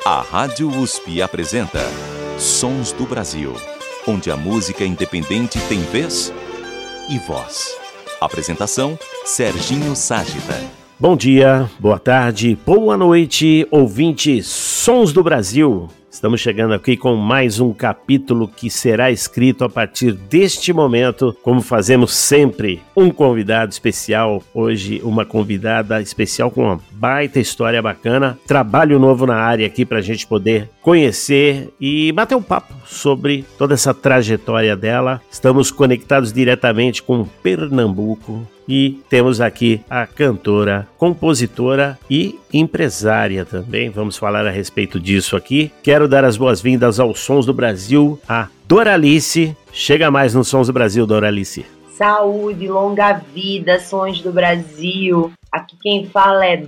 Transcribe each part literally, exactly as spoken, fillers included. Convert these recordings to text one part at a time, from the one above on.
A Rádio U S P apresenta Sons do Brasil, onde a música independente tem vez e voz. Apresentação, Serginho Ságita. Bom dia, boa tarde, boa noite, ouvintes Sons do Brasil. Estamos chegando aqui com mais um capítulo que será escrito a partir deste momento, como fazemos sempre, um convidado especial. Hoje, uma convidada especial com uma baita história bacana, trabalho novo na área aqui para a gente poder conhecer e bater um papo sobre toda essa trajetória dela. Estamos conectados diretamente com Pernambuco. E temos aqui a cantora, compositora e empresária também. Vamos falar a respeito disso aqui. Quero dar as boas-vindas aos Sons do Brasil, a Doralice. Chega mais nos Sons do Brasil, Doralice. Saúde, longa vida, Sons do Brasil. Aqui quem fala é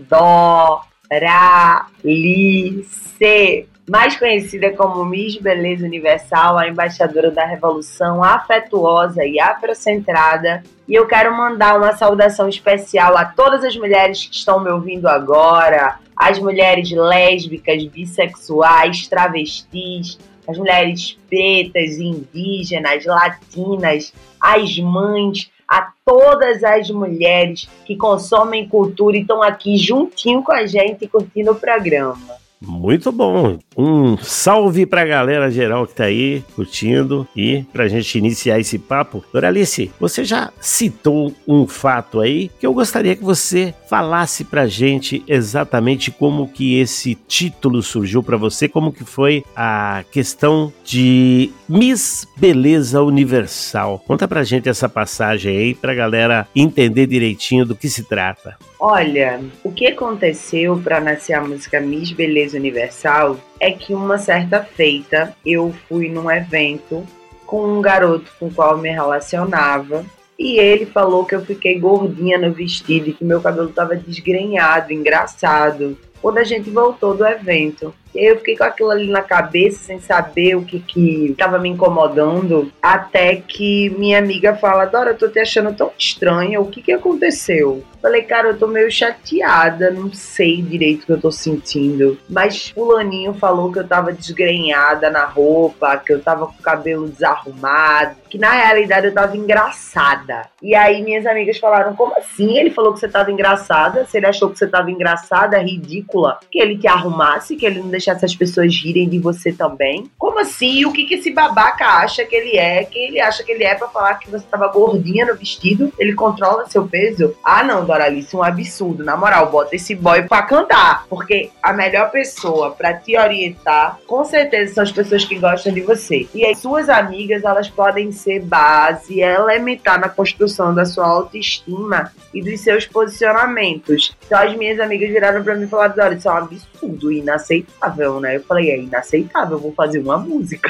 Doralice, mais conhecida como Miss Beleza Universal, a embaixadora da revolução afetuosa e afrocentrada. E eu quero mandar uma saudação especial a todas as mulheres que estão me ouvindo agora, as mulheres lésbicas, bissexuais, travestis, as mulheres pretas, indígenas, latinas, as mães, a todas as mulheres que consomem cultura e estão aqui juntinho com a gente curtindo o programa. Muito bom, um salve pra galera geral que tá aí curtindo e pra gente iniciar esse papo. Doralice, você já citou um fato aí que eu gostaria que você falasse pra gente exatamente como que esse título surgiu pra você, como que foi a questão de Miss Beleza Universal. Conta pra gente essa passagem aí pra galera entender direitinho do que se trata. Olha, o que aconteceu para nascer a música Miss Beleza Universal é que uma certa feita eu fui num evento com um garoto com o qual eu me relacionava e ele falou que eu fiquei gordinha no vestido e que meu cabelo estava desgrenhado, engraçado, quando a gente voltou do evento. E aí eu fiquei com aquilo ali na cabeça, sem saber o que que estava me incomodando, até que minha amiga fala: Dora, eu tô te achando tão estranha, o que que aconteceu? Falei, cara, eu tô meio chateada, não sei direito o que eu tô sentindo, mas fulaninho falou que eu tava desgrenhada na roupa, que eu tava com o cabelo desarrumado, que na realidade eu tava engraçada. E aí minhas amigas falaram: como assim? Ele falou que você tava engraçada? Se ele achou que você tava engraçada, ridícula, que ele te arrumasse, que ele não deixasse as pessoas rirem de você também? Como assim? E o que que esse babaca acha que ele é? Quem ele acha que ele é pra falar que você tava gordinha no vestido? Ele controla seu peso? Ah não, Doralice, um absurdo. Na moral, bota esse boy pra cantar, porque a melhor pessoa pra te orientar, com certeza, são as pessoas que gostam de você. E as suas amigas, elas podem ser base elementar na construção da sua autoestima e dos seus posicionamentos. Então as minhas amigas viraram pra mim e falaram: Dora, isso é um absurdo, inaceitável, né? Eu falei: é inaceitável, eu vou fazer uma música.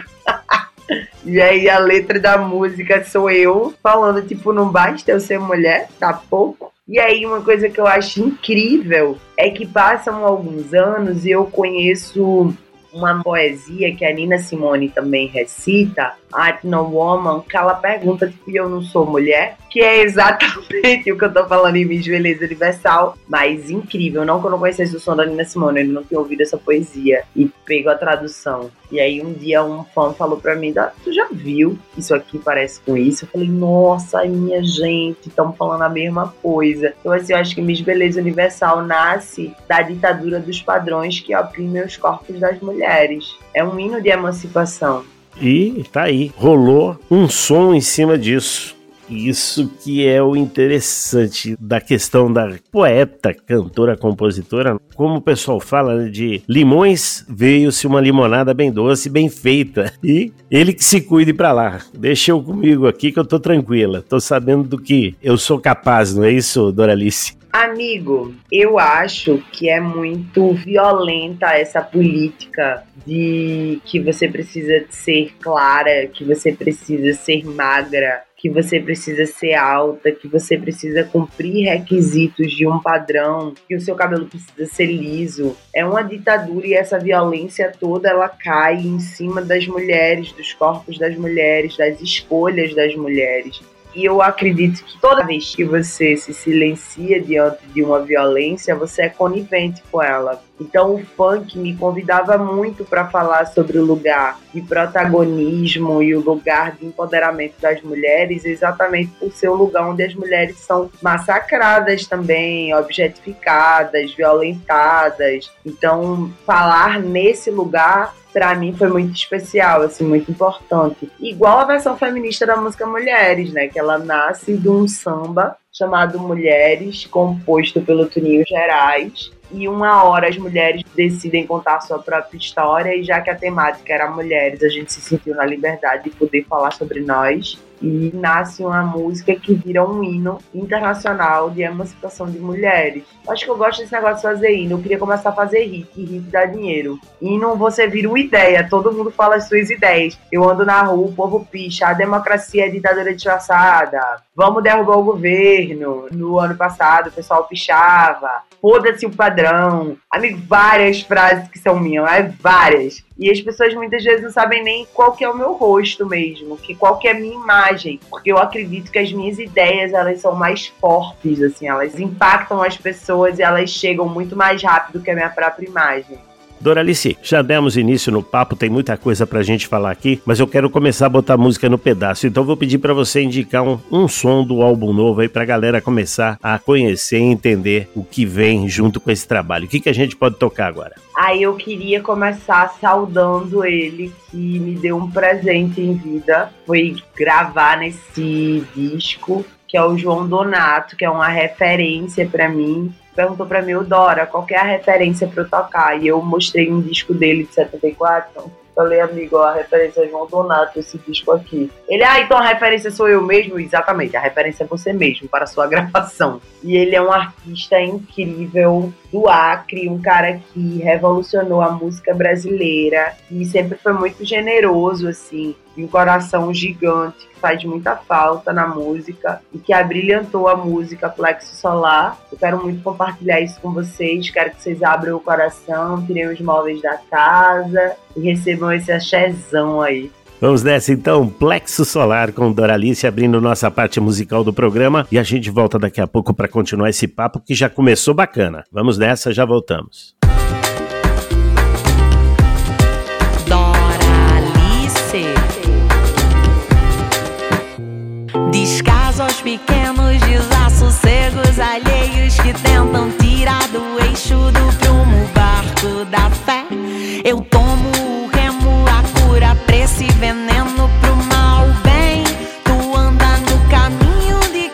E aí a letra da música sou eu falando, tipo, não basta eu ser mulher, tá pouco. E aí uma coisa que eu acho incrível é que passam alguns anos e eu conheço uma poesia que a Nina Simone também recita, Art No Woman, que ela pergunta se eu não sou mulher, que é exatamente o que eu tô falando em Miss Beleza Universal, mas incrível. Não que eu não conhecesse o som da Nina Simone, eu não tinha ouvido essa poesia e pego a tradução. E aí um dia um fã falou pra mim: tu já viu isso aqui parece com isso? Eu falei: nossa, minha gente, estamos falando a mesma coisa. Então assim, eu acho que Miss Beleza Universal nasce da ditadura dos padrões que oprimem os corpos das mulheres. É um hino de emancipação. E tá aí, rolou um som em cima disso. Isso que é o interessante da questão da poeta, cantora, compositora. Como o pessoal fala, né, de limões veio-se uma limonada bem doce, bem feita. E ele que se cuide pra lá. Deixa eu comigo aqui que eu tô tranquila. Tô sabendo do que eu sou capaz, não é isso, Doralice? Amigo, eu acho que é muito violenta essa política de que você precisa ser clara, que você precisa ser magra, que você precisa ser alta, que você precisa cumprir requisitos de um padrão, que o seu cabelo precisa ser liso. É uma ditadura e essa violência toda ela cai em cima das mulheres, dos corpos das mulheres, das escolhas das mulheres. E eu acredito que toda vez que você se silencia diante de uma violência, você é conivente com ela. Então o funk me convidava muito para falar sobre o lugar de protagonismo e o lugar de empoderamento das mulheres, exatamente por ser o lugar onde as mulheres são massacradas também, objetificadas, violentadas. Então falar nesse lugar, pra mim, foi muito especial, assim, muito importante. Igual a versão feminista da música Mulheres, né? Que ela nasce de um samba chamado Mulheres, composto pelo Toninho Gerais. E uma hora as mulheres decidem contar a sua própria história, e já que a temática era mulheres, a gente se sentiu na liberdade de poder falar sobre nós. E nasce uma música que vira um hino internacional de emancipação de mulheres. Acho que eu gosto desse negócio de fazer hino. Eu queria começar a fazer hit, e hit dá dinheiro. Hino você vira uma ideia, todo mundo fala as suas ideias. Eu ando na rua, o povo picha, a democracia é ditadura disfarçada, vamos derrubar o governo. No ano passado o pessoal pichava, foda-se o padrão. Amigo, várias frases que são minhas, é várias. E as pessoas muitas vezes não sabem nem qual que é o meu rosto mesmo, que qual que é a minha imagem, porque eu acredito que as minhas ideias, elas são mais fortes, assim, elas impactam as pessoas e elas chegam muito mais rápido que a minha própria imagem. Doralice, já demos início no papo, tem muita coisa pra gente falar aqui, mas eu quero começar a botar música no pedaço, então vou pedir pra você indicar um, um som do álbum novo aí pra galera começar a conhecer e entender o que vem junto com esse trabalho. O que, que a gente pode tocar agora? Aí eu queria começar saudando ele, que me deu um presente em vida, foi gravar nesse disco, que é o João Donato, que é uma referência pra mim. Perguntou pra mim, o Dora, qual que é a referência pra eu tocar? E eu mostrei um disco dele de setenta e quatro. Falei, amigo, ó, a referência é João Donato, esse disco aqui. Ele, ah, então a referência sou eu mesmo? Exatamente, a referência é você mesmo, para a sua gravação. E ele é um artista incrível do Acre, um cara que revolucionou a música brasileira e sempre foi muito generoso, assim, e um coração gigante que faz muita falta na música e que abrilhantou a música Plexo Solar. Eu quero muito compartilhar isso com vocês, quero que vocês abram o coração, tirem os móveis da casa e recebam esse axézão aí. Vamos nessa então, Plexo Solar com Doralice abrindo nossa parte musical do programa, e a gente volta daqui a pouco para continuar esse papo que já começou bacana. Vamos nessa, já voltamos. Doralice. Descaso aos pequenos desassossegos alheios que tentam tirar do eixo do prumo barco da fé. Eu tomo o remo, a cura pra esse veneno, pro mal bem. Tu anda no caminho de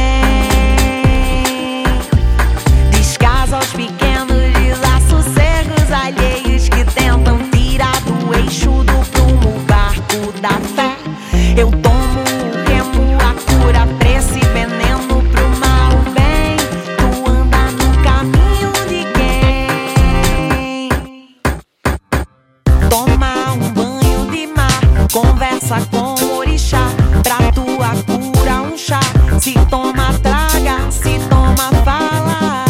quem? Descaso aos pequenos desassossegos alheios que tentam tirar do eixo do prumo barco da fé. Eu tomo o remo, a cura pra esse veneno, pro mal bem. Tu anda no caminho de quem? Toma um banho de mar, conversa com o orixá, pra tua cura um chá. Se toma, traga, se toma, fala.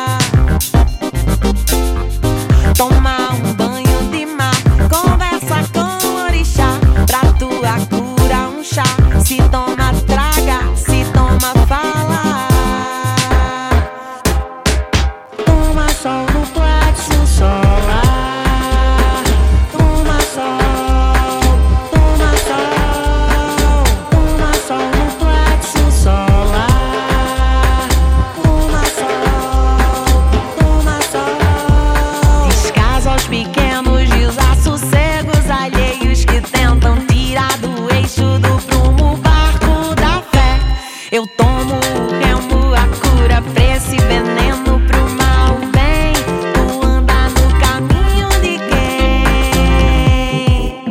Toma um banho de mar, conversa com o orixá, pra tua cura um chá. Se toma, traga, se toma, fala. Toma sol no plexo solar. Toma sol, toma sol, toma sol no plexo solar. Toma sol, toma sol. Descaso aos pequenos desassossegos alheios que tentam tirar do eixo do prumo barco da fé. Eu tomo o remo, a cura pra esse veneno, pro mal bem. Tu anda no caminho de quem?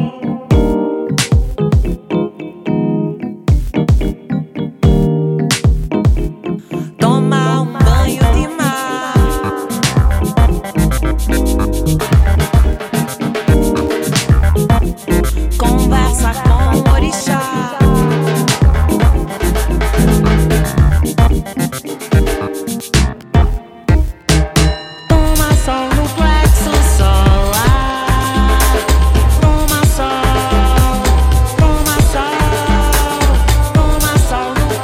Toma um banho de mar, conversa com o orixá. Toma sol no plexo solar. Toma sol, toma sol, toma sol no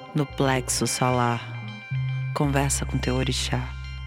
no plexo solar. Conversa com teu orixá.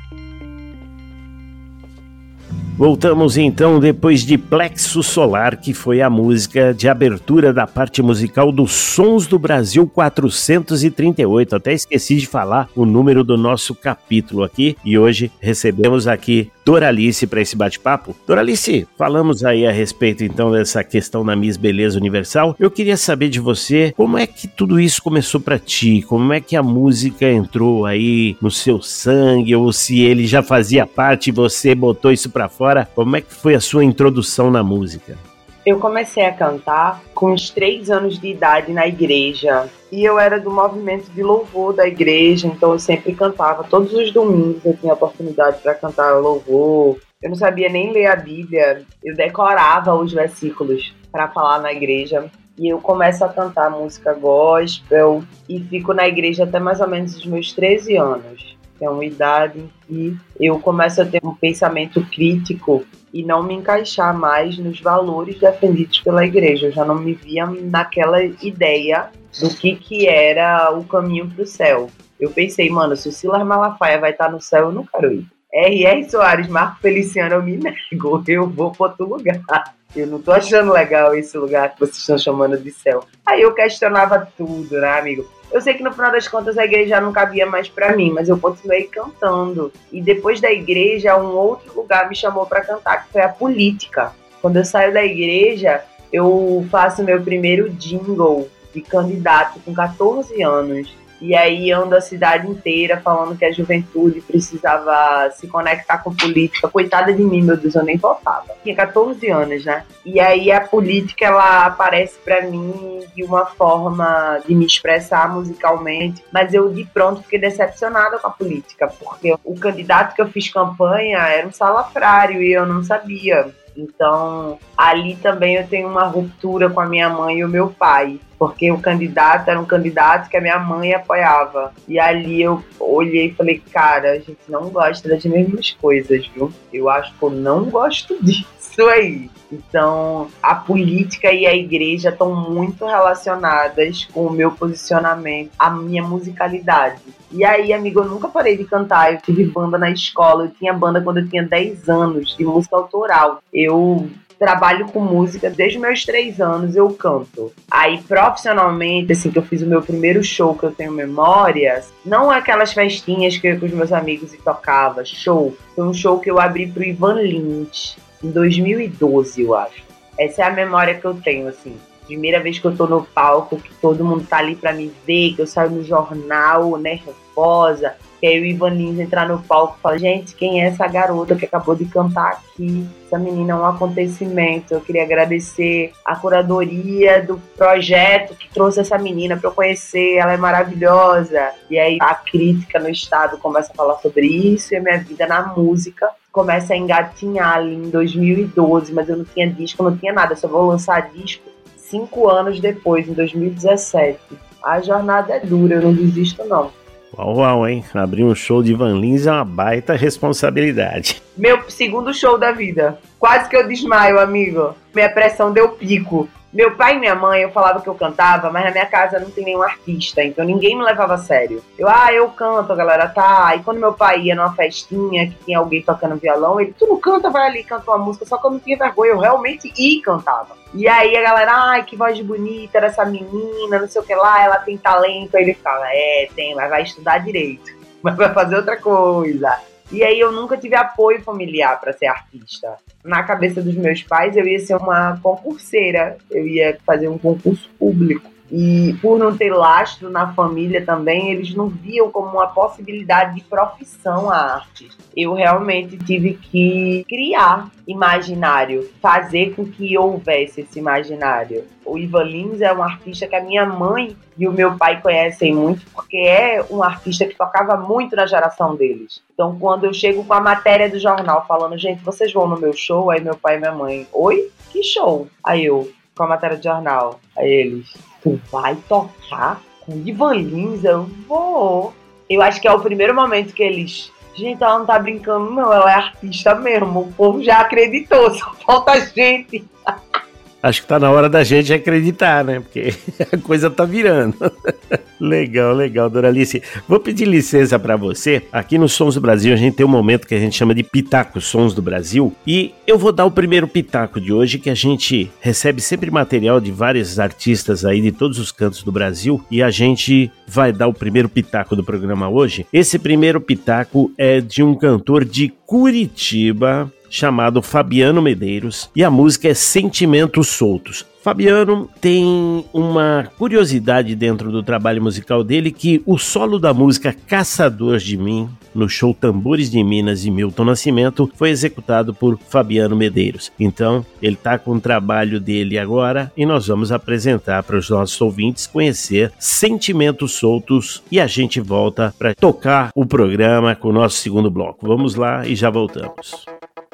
Voltamos então depois de Plexo Solar, que foi a música de abertura da parte musical dos Sons do Brasil quatrocentos e trinta e oito. Até esqueci de falar o número do nosso capítulo aqui e hoje recebemos aqui Doralice para esse bate-papo. Doralice, falamos aí a respeito então dessa questão da Miss Beleza Universal. Eu queria saber de você, como é que tudo isso começou para ti? Como é que a música entrou aí no seu sangue, ou se ele já fazia parte e você botou isso para fora? Como é que foi a sua introdução na música? Eu comecei a cantar com uns três anos de idade na igreja. E eu era do movimento de louvor da igreja, então eu sempre cantava. Todos os domingos eu tinha oportunidade para cantar louvor. Eu não sabia nem ler a Bíblia, eu decorava os versículos para falar na igreja. E eu começo a cantar música gospel e fico na igreja até mais ou menos os meus treze anos. É uma idade em que eu começo a ter um pensamento crítico e não me encaixar mais nos valores defendidos pela igreja. Eu já não me via naquela ideia do que, que era o caminho para o céu. Eu pensei, mano, se o Silas Malafaia vai estar no céu, eu não quero ir. R R. Soares, Marco Feliciano, eu me nego, eu vou para outro lugar. Eu não tô achando legal esse lugar que vocês estão chamando de céu. Aí eu questionava tudo, né, amigo? Eu sei que no final das contas a igreja não cabia mais pra mim, mas eu continuei cantando. E depois da igreja, um outro lugar me chamou pra cantar, que foi a política. Quando eu saio da igreja, eu faço meu primeiro jingle de candidato com catorze anos. E aí ando a cidade inteira falando que a juventude precisava se conectar com política. Coitada de mim, meu Deus, eu nem votava. Tinha catorze anos, né? E aí a política, ela aparece pra mim de uma forma de me expressar musicalmente. Mas eu, de pronto, fiquei decepcionada com a política. Porque o candidato que eu fiz campanha era um salafrário e eu não sabia. Então, ali também eu tenho uma ruptura com a minha mãe e o meu pai, porque o candidato era um candidato que a minha mãe apoiava. E ali eu olhei e falei, cara, a gente não gosta das mesmas coisas, viu? Eu acho que eu não gosto disso aí. Então, a política e a igreja estão muito relacionadas com o meu posicionamento, a minha musicalidade. E aí, amigo, eu nunca parei de cantar. Eu tive banda na escola, eu tinha banda quando eu tinha dez anos, de música autoral. Eu trabalho com música desde os meus três anos, eu canto. Aí, profissionalmente, assim, que eu fiz o meu primeiro show, que eu tenho memórias, não aquelas festinhas que eu ia com os meus amigos e tocava, show. Foi um show que eu abri pro Ivan Lins, em dois mil e doze, eu acho. Essa é a memória que eu tenho, assim. Primeira vez que eu tô no palco, que todo mundo tá ali pra me ver, que eu saio no jornal, nervosa. Que aí o Ivan Lins entrar no palco e fala, gente, quem é essa garota que acabou de cantar aqui? Essa menina é um acontecimento. Eu queria agradecer a curadoria do projeto que trouxe essa menina pra eu conhecer. Ela é maravilhosa. E aí a crítica no estado começa a falar sobre isso e a minha vida na música começa a engatinhar ali em dois mil e doze, mas eu não tinha disco, não tinha nada. Eu só vou lançar disco cinco anos depois, em dois mil e dezessete. A jornada é dura, eu não desisto não. Uau, uau, hein? Abrir um show de Ivan Lins é uma baita responsabilidade. Meu segundo show da vida. Quase que eu desmaio, amigo. Minha pressão deu pico. Meu pai e minha mãe, eu falava que eu cantava, mas na minha casa não tem nenhum artista, então ninguém me levava a sério. Eu, ah, eu canto, a galera tá. Aí quando meu pai ia numa festinha que tinha alguém tocando violão, ele, tu não canta, vai ali, canta uma música, só que eu não tinha vergonha, eu realmente ia e cantava. E aí a galera, ai, que voz bonita era essa menina, não sei o que lá, ela tem talento. Aí ele fala, é, tem, mas vai estudar direito, mas vai fazer outra coisa. E aí eu nunca tive apoio familiar para ser artista. Na cabeça dos meus pais, eu ia ser uma concurseira, eu ia fazer um concurso público. E por não ter lastro na família também, eles não viam como uma possibilidade de profissão a arte. Eu realmente tive que criar imaginário, fazer com que houvesse esse imaginário. O Ivan Lins é um artista que a minha mãe e o meu pai conhecem muito, porque é um artista que tocava muito na geração deles. Então, quando eu chego com a matéria do jornal falando, gente, vocês vão no meu show? Aí meu pai e minha mãe, oi? Que show? Aí eu, com a matéria do jornal. Aí eles, tu vai tocar com Ivan Lins? Eu vou. Eu acho que é o primeiro momento que eles... Gente, ela não tá brincando, não. Ela é artista mesmo. O povo já acreditou. Só falta gente. Acho que tá na hora da gente acreditar, né? Porque a coisa tá virando. Legal, legal, Doralice. Vou pedir licença para você. Aqui no Sons do Brasil a gente tem um momento que a gente chama de Pitaco Sons do Brasil. E eu vou dar o primeiro pitaco de hoje, que a gente recebe sempre material de vários artistas aí de todos os cantos do Brasil. E a gente vai dar o primeiro pitaco do programa hoje. Esse primeiro pitaco é de um cantor de Curitiba, chamado Fabiano Medeiros, e a música é Sentimentos Soltos. Fabiano tem uma curiosidade dentro do trabalho musical dele, que o solo da música Caçador de Mim, no show Tambores de Minas de Milton Nascimento, foi executado por Fabiano Medeiros. Então, ele está com o trabalho dele agora e nós vamos apresentar para os nossos ouvintes conhecer Sentimentos Soltos, e a gente volta para tocar o programa com o nosso segundo bloco. Vamos lá e já voltamos.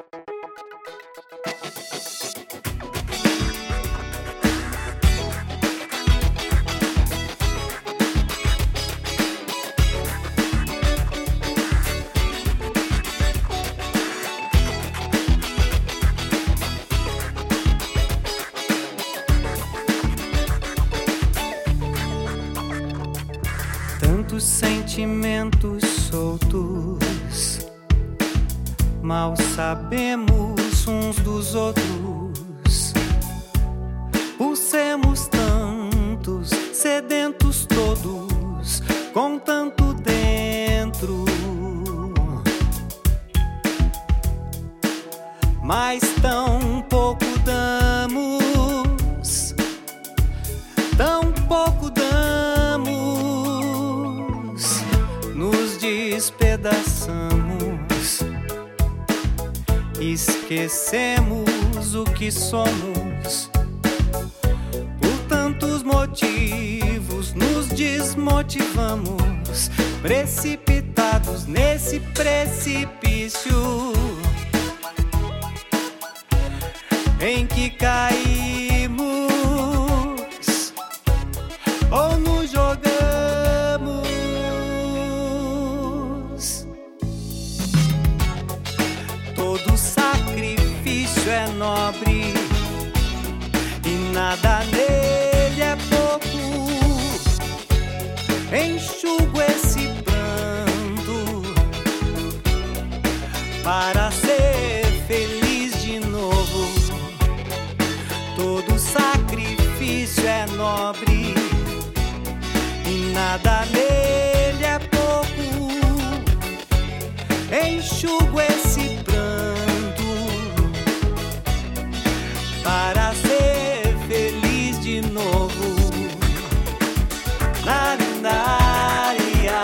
Sentimentos soltos, mal sabemos uns dos outros, por sermos tantos, sedentos todos, com tanto dentro, mas tão pouco damos, tão pouco damos. Despedaçamos, esquecemos o que somos, por tantos motivos nos desmotivamos, precipitados nesse precipício em que caímos ou nos jogamos. É nobre e nada nele é pouco. Enxugo esse pranto para ser feliz de novo. Todo sacrifício é nobre e nada nele é pouco. Enxugo esse pranto para ser feliz de novo. Na, na, ia,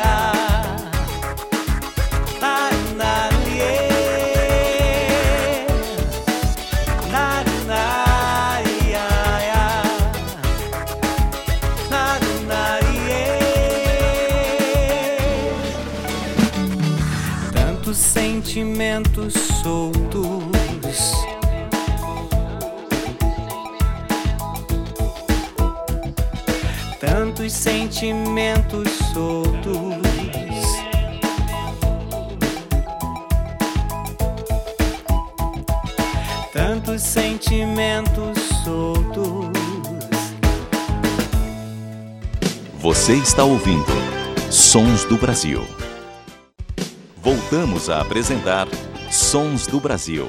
na, na, yeah. Na, na, ia, na, na, yeah. Tantos sentimentos soltos, tantos sentimentos soltos, tantos sentimentos soltos. Você está ouvindo Sons do Brasil. Voltamos a apresentar Sons do Brasil.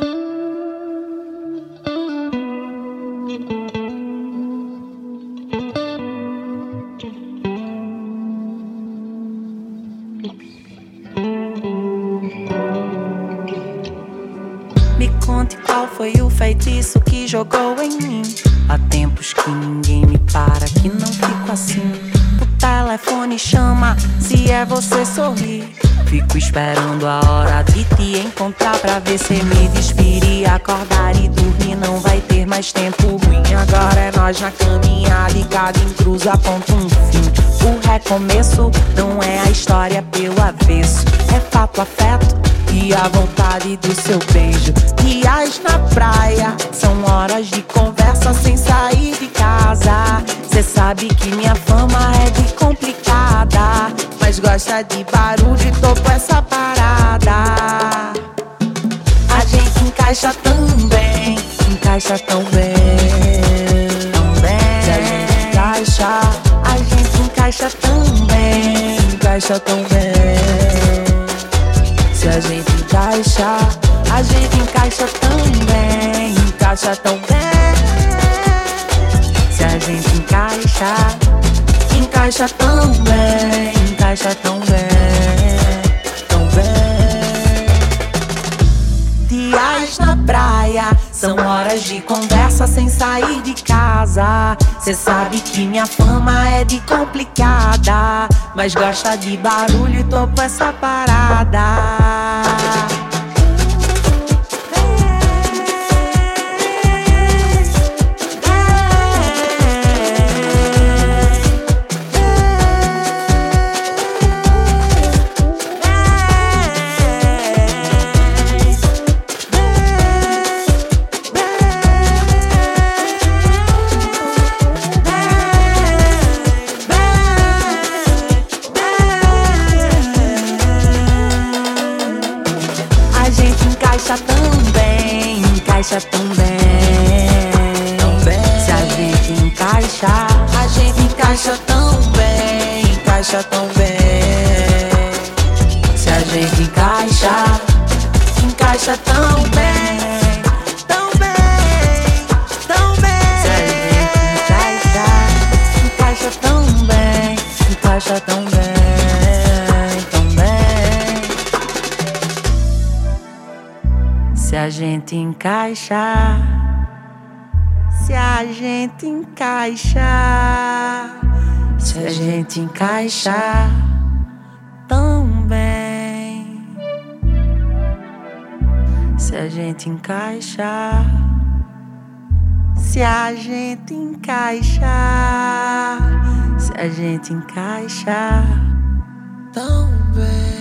Foi o feitiço que jogou em mim. Há tempos que ninguém me para, que não fico assim. O telefone chama, se é você sorri. Fico esperando a hora de te encontrar pra ver se me despire. Acordar e dormir, não vai ter mais tempo ruim. Agora é nós na caminhada e cada encruza aponta um fim. O recomeço não é a história pelo avesso, é fato, afeto e a vontade do seu beijo. Dias na praia, são horas de conversa sem sair de casa. Cê sabe que minha fama é de complicada, mas gosta de barulho e topo essa parada. A gente encaixa tão bem, encaixa tão bem. encaixa, a gente encaixa tão bem, encaixa tão bem. Se a gente encaixa, a gente encaixa tão bem, encaixa tão bem. Se a gente encaixa, encaixa tão bem, encaixa tão bem, tão bem. Dias na praia, são horas de conversa sem sair de casa. Cê sabe que minha fama é de complicada, mas gosta de barulho e topo essa parada. Encaixa tão bem, encaixa tão bem, tão bem. Se a gente encaixa, a gente encaixa tão bem, encaixa tão bem. Se a gente encaixa, encaixa tão bem, tão bem, tão bem. Se a gente encaixa, encaixa tão bem, encaixa tão bem. Se a gente encaixa, se a gente encaixa, se a gente encaixa tão bem. Se a gente encaixa, se a gente encaixa, se a gente encaixa tão bem.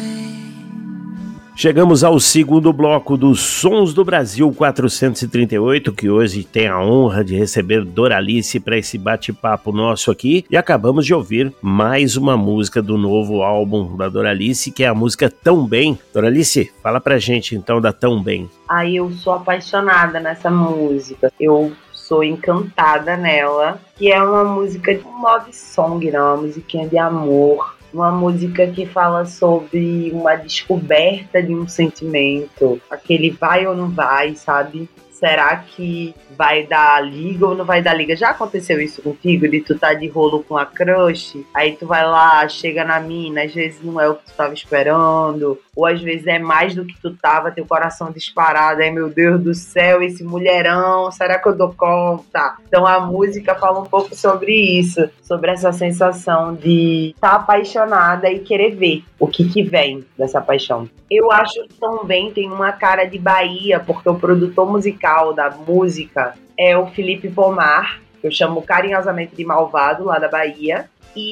Chegamos ao segundo bloco dos Sons do Brasil quatrocentos e trinta e oito, que hoje tem a honra de receber Doralice para esse bate-papo nosso aqui. E acabamos de ouvir mais uma música do novo álbum da Doralice, que é a música Tão Bem. Doralice, fala pra gente então da Tão Bem. Ah, eu sou apaixonada nessa música. Eu sou encantada nela, que é uma música de um love song, né? Uma musiquinha de amor. Uma música que fala sobre uma descoberta de um sentimento. Aquele vai ou não vai, sabe? Será que vai dar liga ou não vai dar liga? Já aconteceu isso contigo? De tu tá de rolo com a crush, aí tu vai lá, chega na mina, às vezes não é o que tu tava esperando, ou às vezes é mais do que tu tava, teu coração disparado, aí meu Deus do céu, esse mulherão, será que eu dou conta? Então a música fala um pouco sobre isso, sobre essa sensação de estar tá apaixonada e querer ver o que que vem dessa paixão. Eu acho que também tem uma cara de Bahia, porque o produtor musical da música é o Felipe Pomar, que eu chamo carinhosamente de Malvado, lá da Bahia.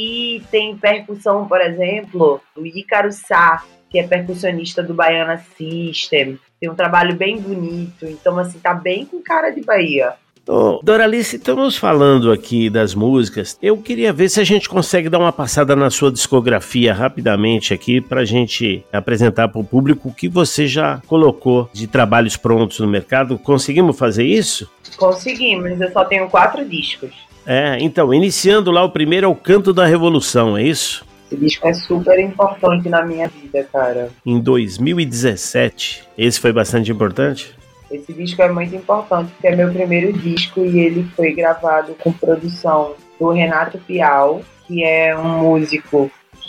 E tem percussão, por exemplo, do Ícaro Sá, que é percussionista do Baiana System. Tem um trabalho bem bonito, então assim, tá bem com cara de Bahia. Oh, Doralice, estamos falando aqui das músicas. Eu queria ver se a gente consegue dar uma passada na sua discografia rapidamente aqui pra gente apresentar para o público o que você já colocou de trabalhos prontos no mercado. Conseguimos fazer isso? Conseguimos, eu só tenho quatro discos. É, então, iniciando lá, o primeiro é o Canto da Revolução, é isso? Esse disco é super importante na minha vida, cara. Em dois mil e dezessete, esse foi bastante importante? Esse disco é muito importante, porque é meu primeiro disco e ele foi gravado com produção do Renato Pial, que é um músico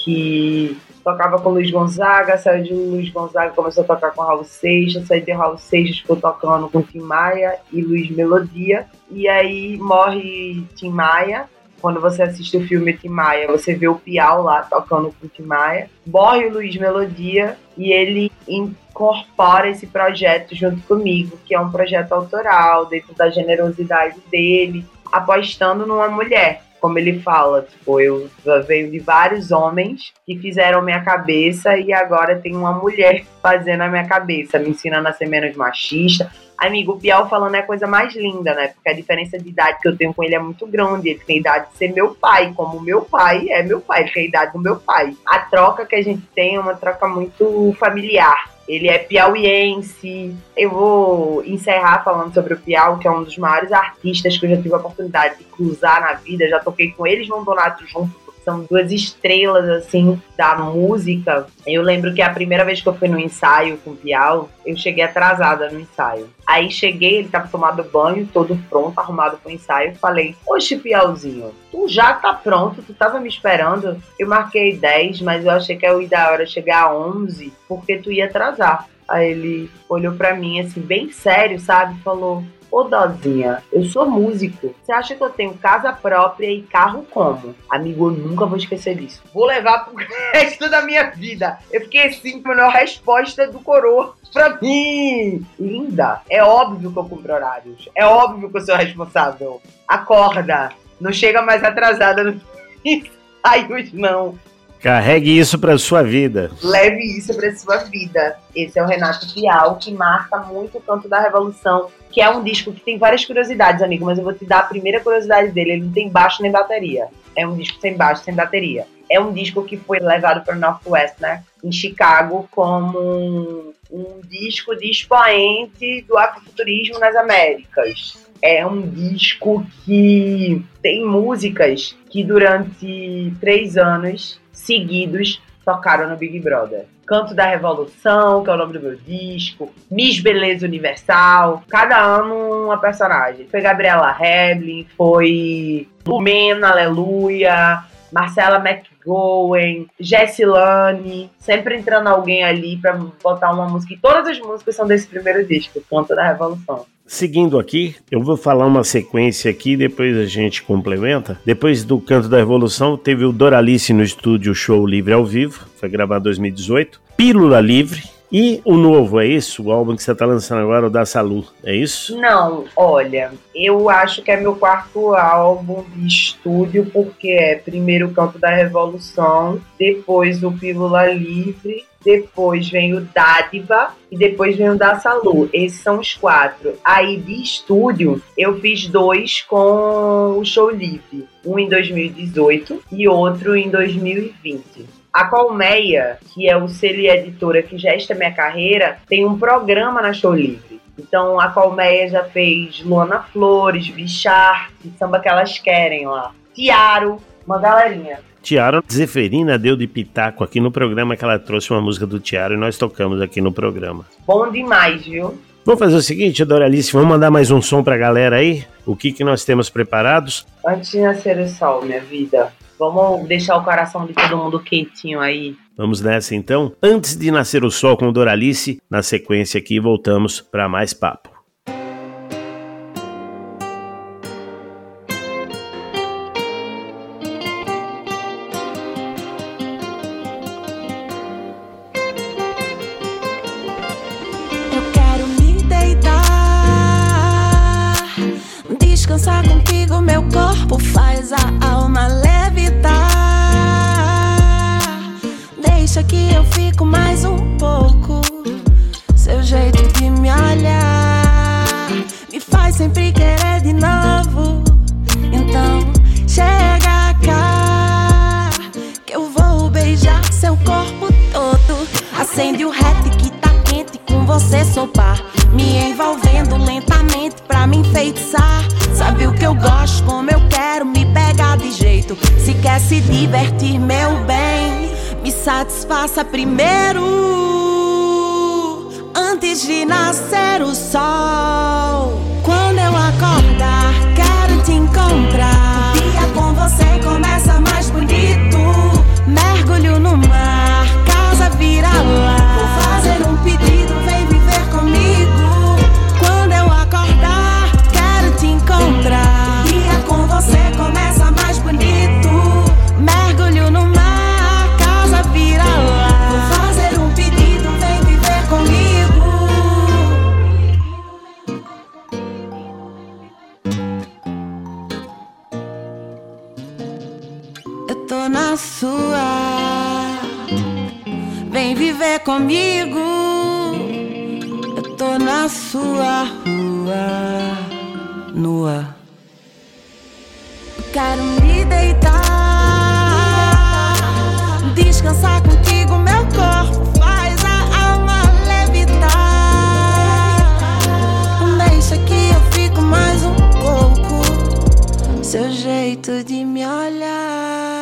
que tocava com Luiz Gonzaga, saiu de Luiz Gonzaga, começou a tocar com Raul Seixas, saiu de Raul Seixas, ficou tocando com Tim Maia e Luiz Melodia, e aí morre Tim Maia. Quando você assiste o filme Tim Maia, você vê o Pial lá tocando com Tim Maia. Morre o Luiz Melodia e ele incorpora esse projeto junto comigo, que é um projeto autoral, dentro da generosidade dele, apostando numa mulher. Como ele fala, tipo, eu venho de vários homens que fizeram minha cabeça e agora tem uma mulher fazendo a minha cabeça, me ensinando a ser menos machista. Amigo, o Piau falando é a coisa mais linda, né? Porque a diferença de idade que eu tenho com ele é muito grande. Ele tem a idade de ser meu pai, como meu pai é meu pai, ele tem a idade do meu pai. A troca que a gente tem é uma troca muito familiar. Ele é piauiense. Eu vou encerrar falando sobre o Piau, que é um dos maiores artistas que eu já tive a oportunidade de cruzar na vida. Já toquei com ele e João Donato junto. São duas estrelas, assim, da música. Eu lembro que a primeira vez que eu fui no ensaio com o Piau, eu cheguei atrasada no ensaio. Aí cheguei, ele tava tomado banho, todo pronto, arrumado pro ensaio. Falei, oxe, Piauzinho, tu já tá pronto, tu tava me esperando. Eu marquei dez, mas eu achei que a da hora chegar a onze, porque tu ia atrasar. Aí ele olhou pra mim, assim, bem sério, sabe? Falou... Ô, Dozinha, eu sou músico. Você acha que eu tenho casa própria e carro como? Amigo, eu nunca vou esquecer disso. Vou levar pro resto da minha vida. Eu fiquei assim com a melhor resposta do coroa pra mim. Linda. É óbvio que eu cumpro horários. É óbvio que eu sou responsável. Acorda. Não chega mais atrasada no ensaios, não. Carregue isso pra sua vida. Leve isso pra sua vida. Esse é o Renato Piau, que marca muito o Canto da Revolução, que é um disco que tem várias curiosidades, amigo, mas eu vou te dar a primeira curiosidade dele. Ele não tem baixo nem bateria. É um disco sem baixo, sem bateria. É um disco que foi levado para o Northwest, né, em Chicago, como um, um disco de expoente do afrofuturismo nas Américas. É um disco que tem músicas que durante três anos seguidos tocaram no Big Brother. Canto da Revolução, que é o nome do meu disco, Miss Beleza Universal, cada ano uma personagem. Foi Gabriela Heblin, foi Lumena, Aleluia, Marcela McGowan, Jessilane, sempre entrando alguém ali pra botar uma música. E todas as músicas são desse primeiro disco, Canto da Revolução. Seguindo aqui, eu vou falar uma sequência aqui, depois a gente complementa. Depois do Canto da Revolução, teve o Doralice no estúdio Show Livre ao Vivo, foi gravado em dois mil e dezoito. Pílula Livre. E o novo, é isso? O álbum que você está lançando agora, o da Salu, é isso? Não, olha, eu acho que é meu quarto álbum de estúdio, porque é primeiro o Canto da Revolução, depois o Pílula Livre, depois vem o Dádiva e depois vem o da Salu. Esses são os quatro. Aí de estúdio, eu fiz dois com o Show Livre. Um em dois mil e dezoito e outro em dois mil e vinte. A Colmeia, que é o selo e editora que gesta minha carreira, tem um programa na Show Livre. Então a Colmeia já fez Luana Flores, Bichar, Samba Que Elas Querem lá. Tiaro, uma galerinha. Tiaro, Zeferina deu de pitaco aqui no programa, que ela trouxe uma música do Tiaro e nós tocamos aqui no programa. Bom demais, viu? Vamos fazer o seguinte, Doralice, vamos mandar mais um som pra galera aí? O que que nós temos preparados? Antes de nascer o sol, minha vida, vamos deixar o coração de todo mundo quentinho aí. Vamos nessa então? Antes de nascer o sol com Doralice, na sequência aqui voltamos para mais papo. Descansar contigo, meu corpo faz a alma levitar. Deixa que eu fico mais um pouco. Seu jeito de me olhar me faz sempre querer de novo. Então chega cá, que eu vou beijar seu corpo todo. Acende o rap que tá quente, com você sopar, me envolvendo lentamente pra me enfeitiçar. Sabe o que eu gosto, como eu quero me pegar de jeito. Se quer se divertir, meu bem, me satisfaça primeiro, antes de nascer o sol. Quando eu acordar, quero te encontrar. O dia com você começa mais bonito. Mergulho no mar, casa vira lá. Vou fazer um pedido, vem viver comigo. Quando eu acordar, quero te encontrar. O dia com você começa mais bonito. Mergulho no mar, casa vira lá. Vou fazer um pedido, vem viver comigo. Eu tô na sua, vem viver comigo. Eu tô na sua rua, nua. Quero me deitar, descansar contigo, meu corpo faz a alma levitar. Deixa que eu fico mais um pouco, seu jeito de me olhar.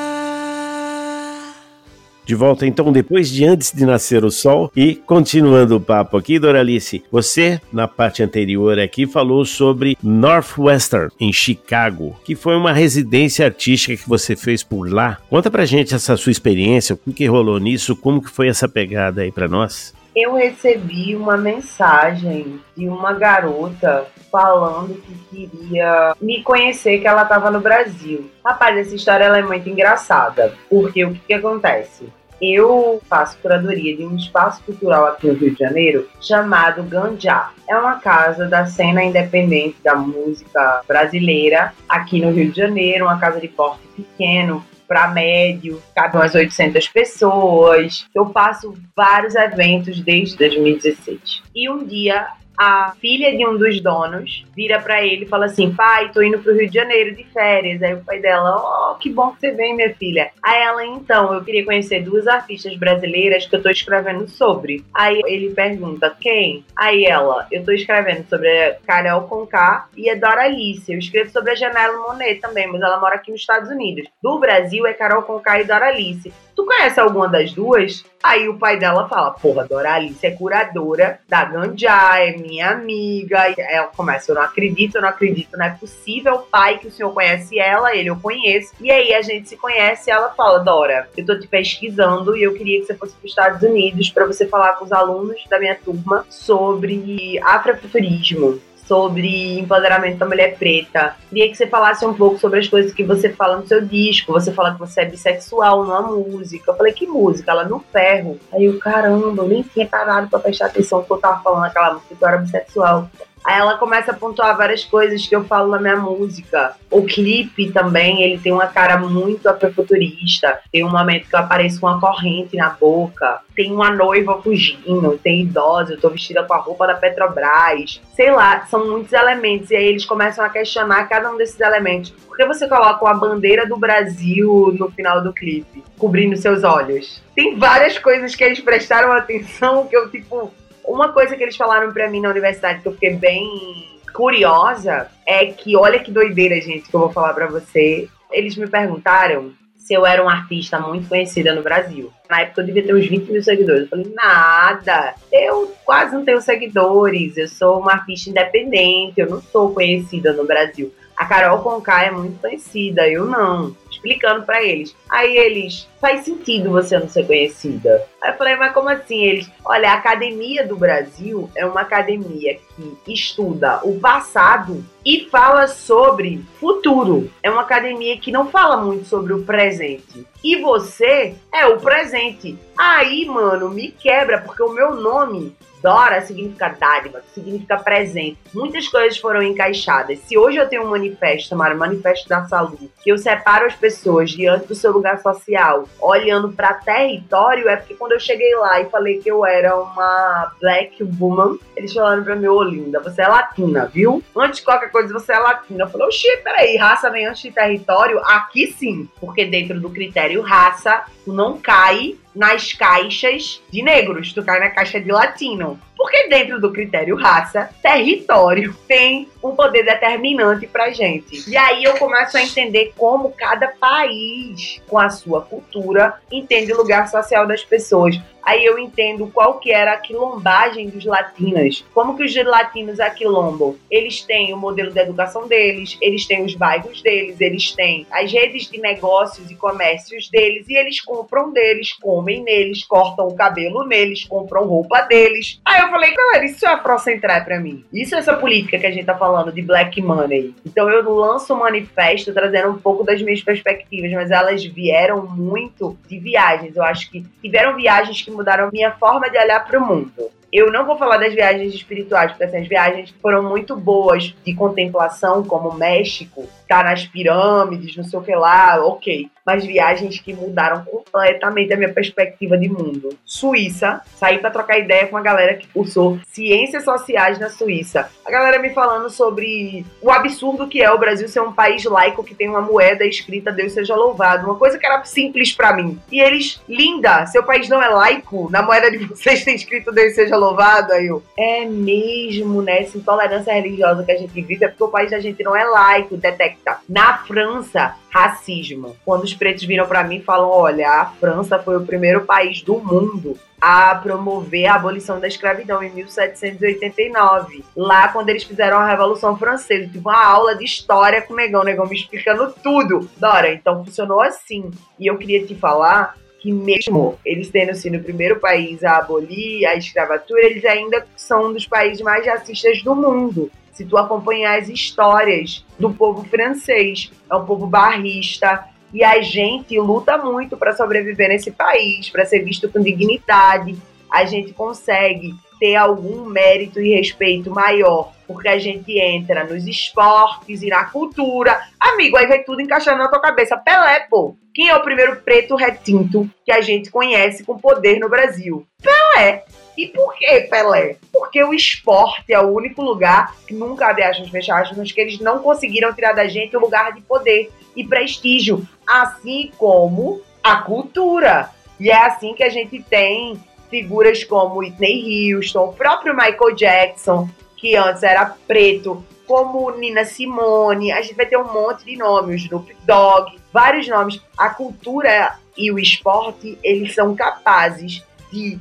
De volta então depois de Antes de Nascer o Sol e continuando o papo aqui, Doralice, você na parte anterior aqui falou sobre Northwestern em Chicago, que foi uma residência artística que você fez por lá. Conta pra gente essa sua experiência, o que, que rolou nisso, como que foi essa pegada aí pra nós? Eu recebi uma mensagem de uma garota falando que queria me conhecer, que ela estava no Brasil. Rapaz, essa história ela é muito engraçada, porque o que, que acontece? Eu faço curadoria de um espaço cultural aqui no Rio de Janeiro chamado Ganjá. É uma casa da cena independente da música brasileira aqui no Rio de Janeiro, uma casa de porte pequeno para médio, cabe umas oitocentas pessoas. Eu faço vários eventos desde dois mil e dezesseis. E um dia a filha de um dos donos vira pra ele e fala assim: pai, tô indo pro Rio de Janeiro de férias. Aí o pai dela: oh, que bom que você vem, minha filha. Aí ela: então, eu queria conhecer duas artistas brasileiras que eu tô escrevendo sobre. Aí ele pergunta: quem? Aí ela: eu tô escrevendo sobre a Carol Conká e a Doralice. Eu escrevo sobre a Janelle Monáe também, mas ela mora aqui nos Estados Unidos. Do Brasil é Carol Conká e Doralice. Tu conhece alguma das duas? Aí o pai dela fala: porra, Doralice é curadora da Ganjá, é minha amiga. E ela começa: eu não acredito, eu não acredito, não é possível, pai, que o senhor conhece ela, ele eu conheço. E aí a gente se conhece e ela fala: Dora, eu tô te pesquisando e eu queria que você fosse para os Estados Unidos para você falar com os alunos da minha turma sobre afrofuturismo, sobre empoderamento da mulher preta. Queria que você falasse um pouco sobre as coisas que você fala no seu disco. Você fala que você é bissexual numa música. Eu falei: que música? Ela: No Ferro. Aí eu: caramba, eu nem tinha parado pra prestar atenção que eu tava falando naquela música, que eu era bissexual. Aí ela começa a pontuar várias coisas que eu falo na minha música. O clipe também, ele tem uma cara muito afrofuturista. Tem um momento que eu apareço com uma corrente na boca. Tem uma noiva fugindo, tem idosa, eu tô vestida com a roupa da Petrobras. Sei lá, são muitos elementos. E aí eles começam a questionar cada um desses elementos. Por que você coloca uma bandeira do Brasil no final do clipe, cobrindo seus olhos? Tem várias coisas que eles prestaram atenção que eu, tipo... Uma coisa que eles falaram pra mim na universidade que eu fiquei bem curiosa é que, olha que doideira, gente, que eu vou falar pra você. Eles me perguntaram se eu era uma artista muito conhecida no Brasil. Na época eu devia ter uns vinte mil seguidores. Eu falei: nada, eu quase não tenho seguidores, eu sou uma artista independente, eu não sou conhecida no Brasil. A Carol Conká é muito conhecida, eu não. Explicando pra eles. Aí eles: faz sentido você não ser conhecida. Aí eu falei: mas como assim? Eles: olha, a Academia do Brasil é uma academia que estuda o passado e fala sobre futuro. É uma academia que não fala muito sobre o presente. E você é o presente. Aí, mano, me quebra, porque o meu nome... Dora significa dádiva, significa presente. Muitas coisas foram encaixadas. Se hoje eu tenho um manifesto chamado Manifesto da Saúde, que eu separo as pessoas diante do seu lugar social, olhando para território, é porque quando eu cheguei lá e falei que eu era uma black woman, eles falaram pra mim: ô linda, você é latina, viu? Antes de qualquer coisa, você é latina. Eu falei: oxi, peraí, raça vem antes de território? Aqui sim, porque dentro do critério raça, tu não cai nas caixas de negros, tu cai na caixa de latino. Porque dentro do critério raça, território tem um poder determinante pra gente. E aí eu começo a entender como cada país, com a sua cultura, entende o lugar social das pessoas. Aí eu entendo qual que era a quilombagem dos latinos. Como que os latinos aquilombam? Eles têm o modelo de educação deles, eles têm os bairros deles, eles têm as redes de negócios e comércios deles, e eles compram deles, comem neles, cortam o cabelo neles, compram roupa deles. Aí eu falei: galera, isso é afrocentrar pra mim. Isso é essa política que a gente tá falando de black money. Então eu lanço um manifesto trazendo um pouco das minhas perspectivas, mas elas vieram muito de viagens. Eu acho que tiveram viagens que mudaram a minha forma de olhar para o mundo. Eu não vou falar das viagens espirituais, porque assim, as viagens foram muito boas de contemplação, como o México, tá nas pirâmides, não sei o que lá, ok. Mas viagens que mudaram completamente a minha perspectiva de mundo. Suíça, saí pra trocar ideia com uma galera que cursou Ciências Sociais na Suíça. A galera me falando sobre o absurdo que é o Brasil ser um país laico que tem uma moeda escrita Deus seja louvado. Uma coisa que era simples pra mim. E eles, linda, seu país não é laico? Na moeda de vocês tem escrito Deus seja louvado? Aí eu, é mesmo, né? Essa intolerância religiosa que a gente vive é porque o país da gente não é laico, detecta. Na França, racismo. Quando os pretos viram pra mim e falam, olha, a França foi o primeiro país do mundo a promover a abolição da escravidão em mil setecentos e oitenta e nove. Lá, quando eles fizeram a Revolução Francesa, tive uma aula de história com o Negão, o Negão me explicando tudo. Dora, então funcionou assim. E eu queria te falar que mesmo eles tendo sido o primeiro país a abolir a escravatura, eles ainda são um dos países mais racistas do mundo. Se tu acompanhar as histórias do povo francês, é um povo barrista, e a gente luta muito para sobreviver nesse país, para ser visto com dignidade. A gente consegue ter algum mérito e respeito maior, porque a gente entra nos esportes e na cultura. Amigo, aí vai tudo encaixando na tua cabeça. Pelé, pô. Quem é o primeiro preto retinto que a gente conhece com poder no Brasil? Pelé. E por que Pelé? Porque o esporte é o único lugar, que nunca abre aspas, fecha aspas, que eles não conseguiram tirar da gente o lugar de poder e prestígio, assim como a cultura. E é assim que a gente tem figuras como Whitney Houston, o próprio Michael Jackson, que antes era preto, como Nina Simone. A gente vai ter um monte de nomes, o Snoop Dogg, vários nomes. A cultura e o esporte, eles são capazes de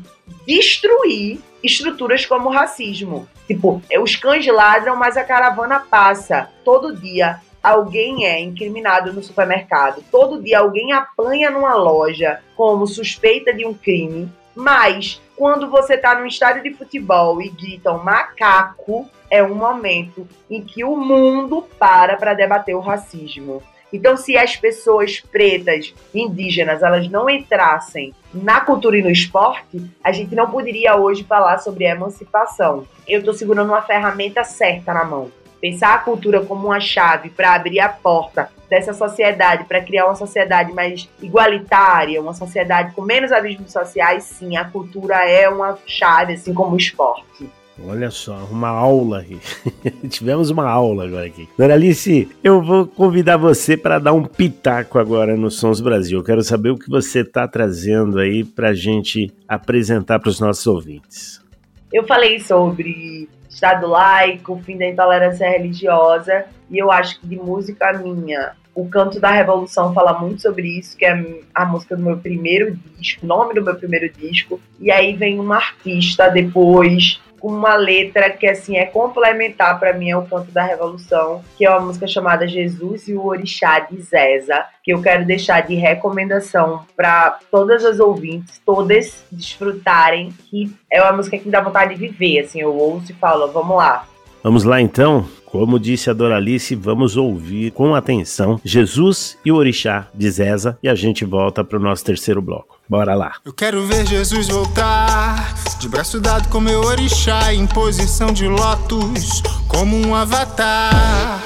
destruir estruturas como o racismo. Tipo, os cães ladram, mas a caravana passa. Todo dia alguém é incriminado no supermercado. Todo dia alguém apanha numa loja como suspeita de um crime. Mas quando você tá num estádio de futebol e gritam macaco, é um momento em que o mundo para para debater o racismo. Então, se as pessoas pretas, indígenas, elas não entrassem na cultura e no esporte, a gente não poderia hoje falar sobre emancipação. Eu estou segurando uma ferramenta certa na mão. Pensar a cultura como uma chave para abrir a porta dessa sociedade, para criar uma sociedade mais igualitária, uma sociedade com menos abismos sociais, sim, a cultura é uma chave, assim como o esporte. Olha só, uma aula aqui. Tivemos uma aula agora aqui. Doralice, eu vou convidar você para dar um pitaco agora no Sons Brasil. Eu quero saber o que você está trazendo aí para a gente apresentar para os nossos ouvintes. Eu falei sobre Estado laico, fim da intolerância religiosa, e eu acho que de música minha, o Canto da Revolução fala muito sobre isso, que é a música do meu primeiro disco, o nome do meu primeiro disco, e aí vem uma artista depois com uma letra que assim é complementar para mim ao Canto da Revolução, que é uma música chamada Jesus e o Orixá de Zeza, que eu quero deixar de recomendação para todas as ouvintes, todas desfrutarem, que é uma música que me dá vontade de viver, assim, eu ouço e falo, vamos lá. Vamos lá então? Como disse a Doralice, vamos ouvir com atenção Jesus e o Orixá de Zeza e a gente volta para o nosso terceiro bloco. Bora lá. Eu quero ver Jesus voltar, de braço dado com meu orixá, em posição de lótus, como um avatar.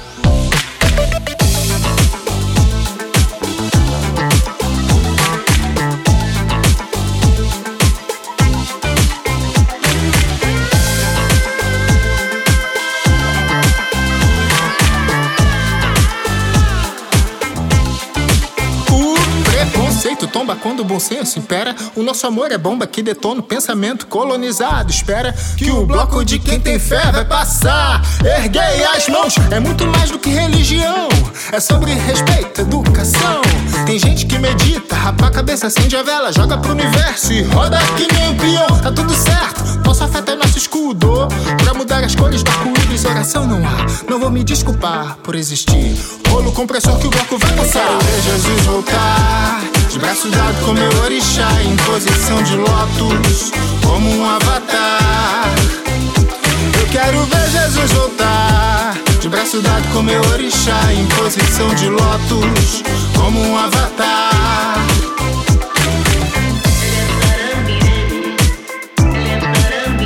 Tomba quando o bom senso impera. O nosso amor é bomba que detona o pensamento colonizado. Espera que o bloco de quem tem fé vai passar. Erguei as mãos, é muito mais do que religião. É sobre respeito, educação. Tem gente que medita, rapa a cabeça, acende a vela, joga pro universo e roda que nem um peão. Tá tudo certo, nosso afeto é nosso escudo. Pra mudar as cores do arco-íris, oração não há. Não vou me desculpar por existir. Rolo compressor que o bloco vai passar. Eu quero ver Jesus voltar, de braço dado com meu orixá, em posição de lótus, como um avatar. Eu quero ver Jesus voltar, de braço dado com meu orixá, em posição de lótus, como um avatar. Lembrando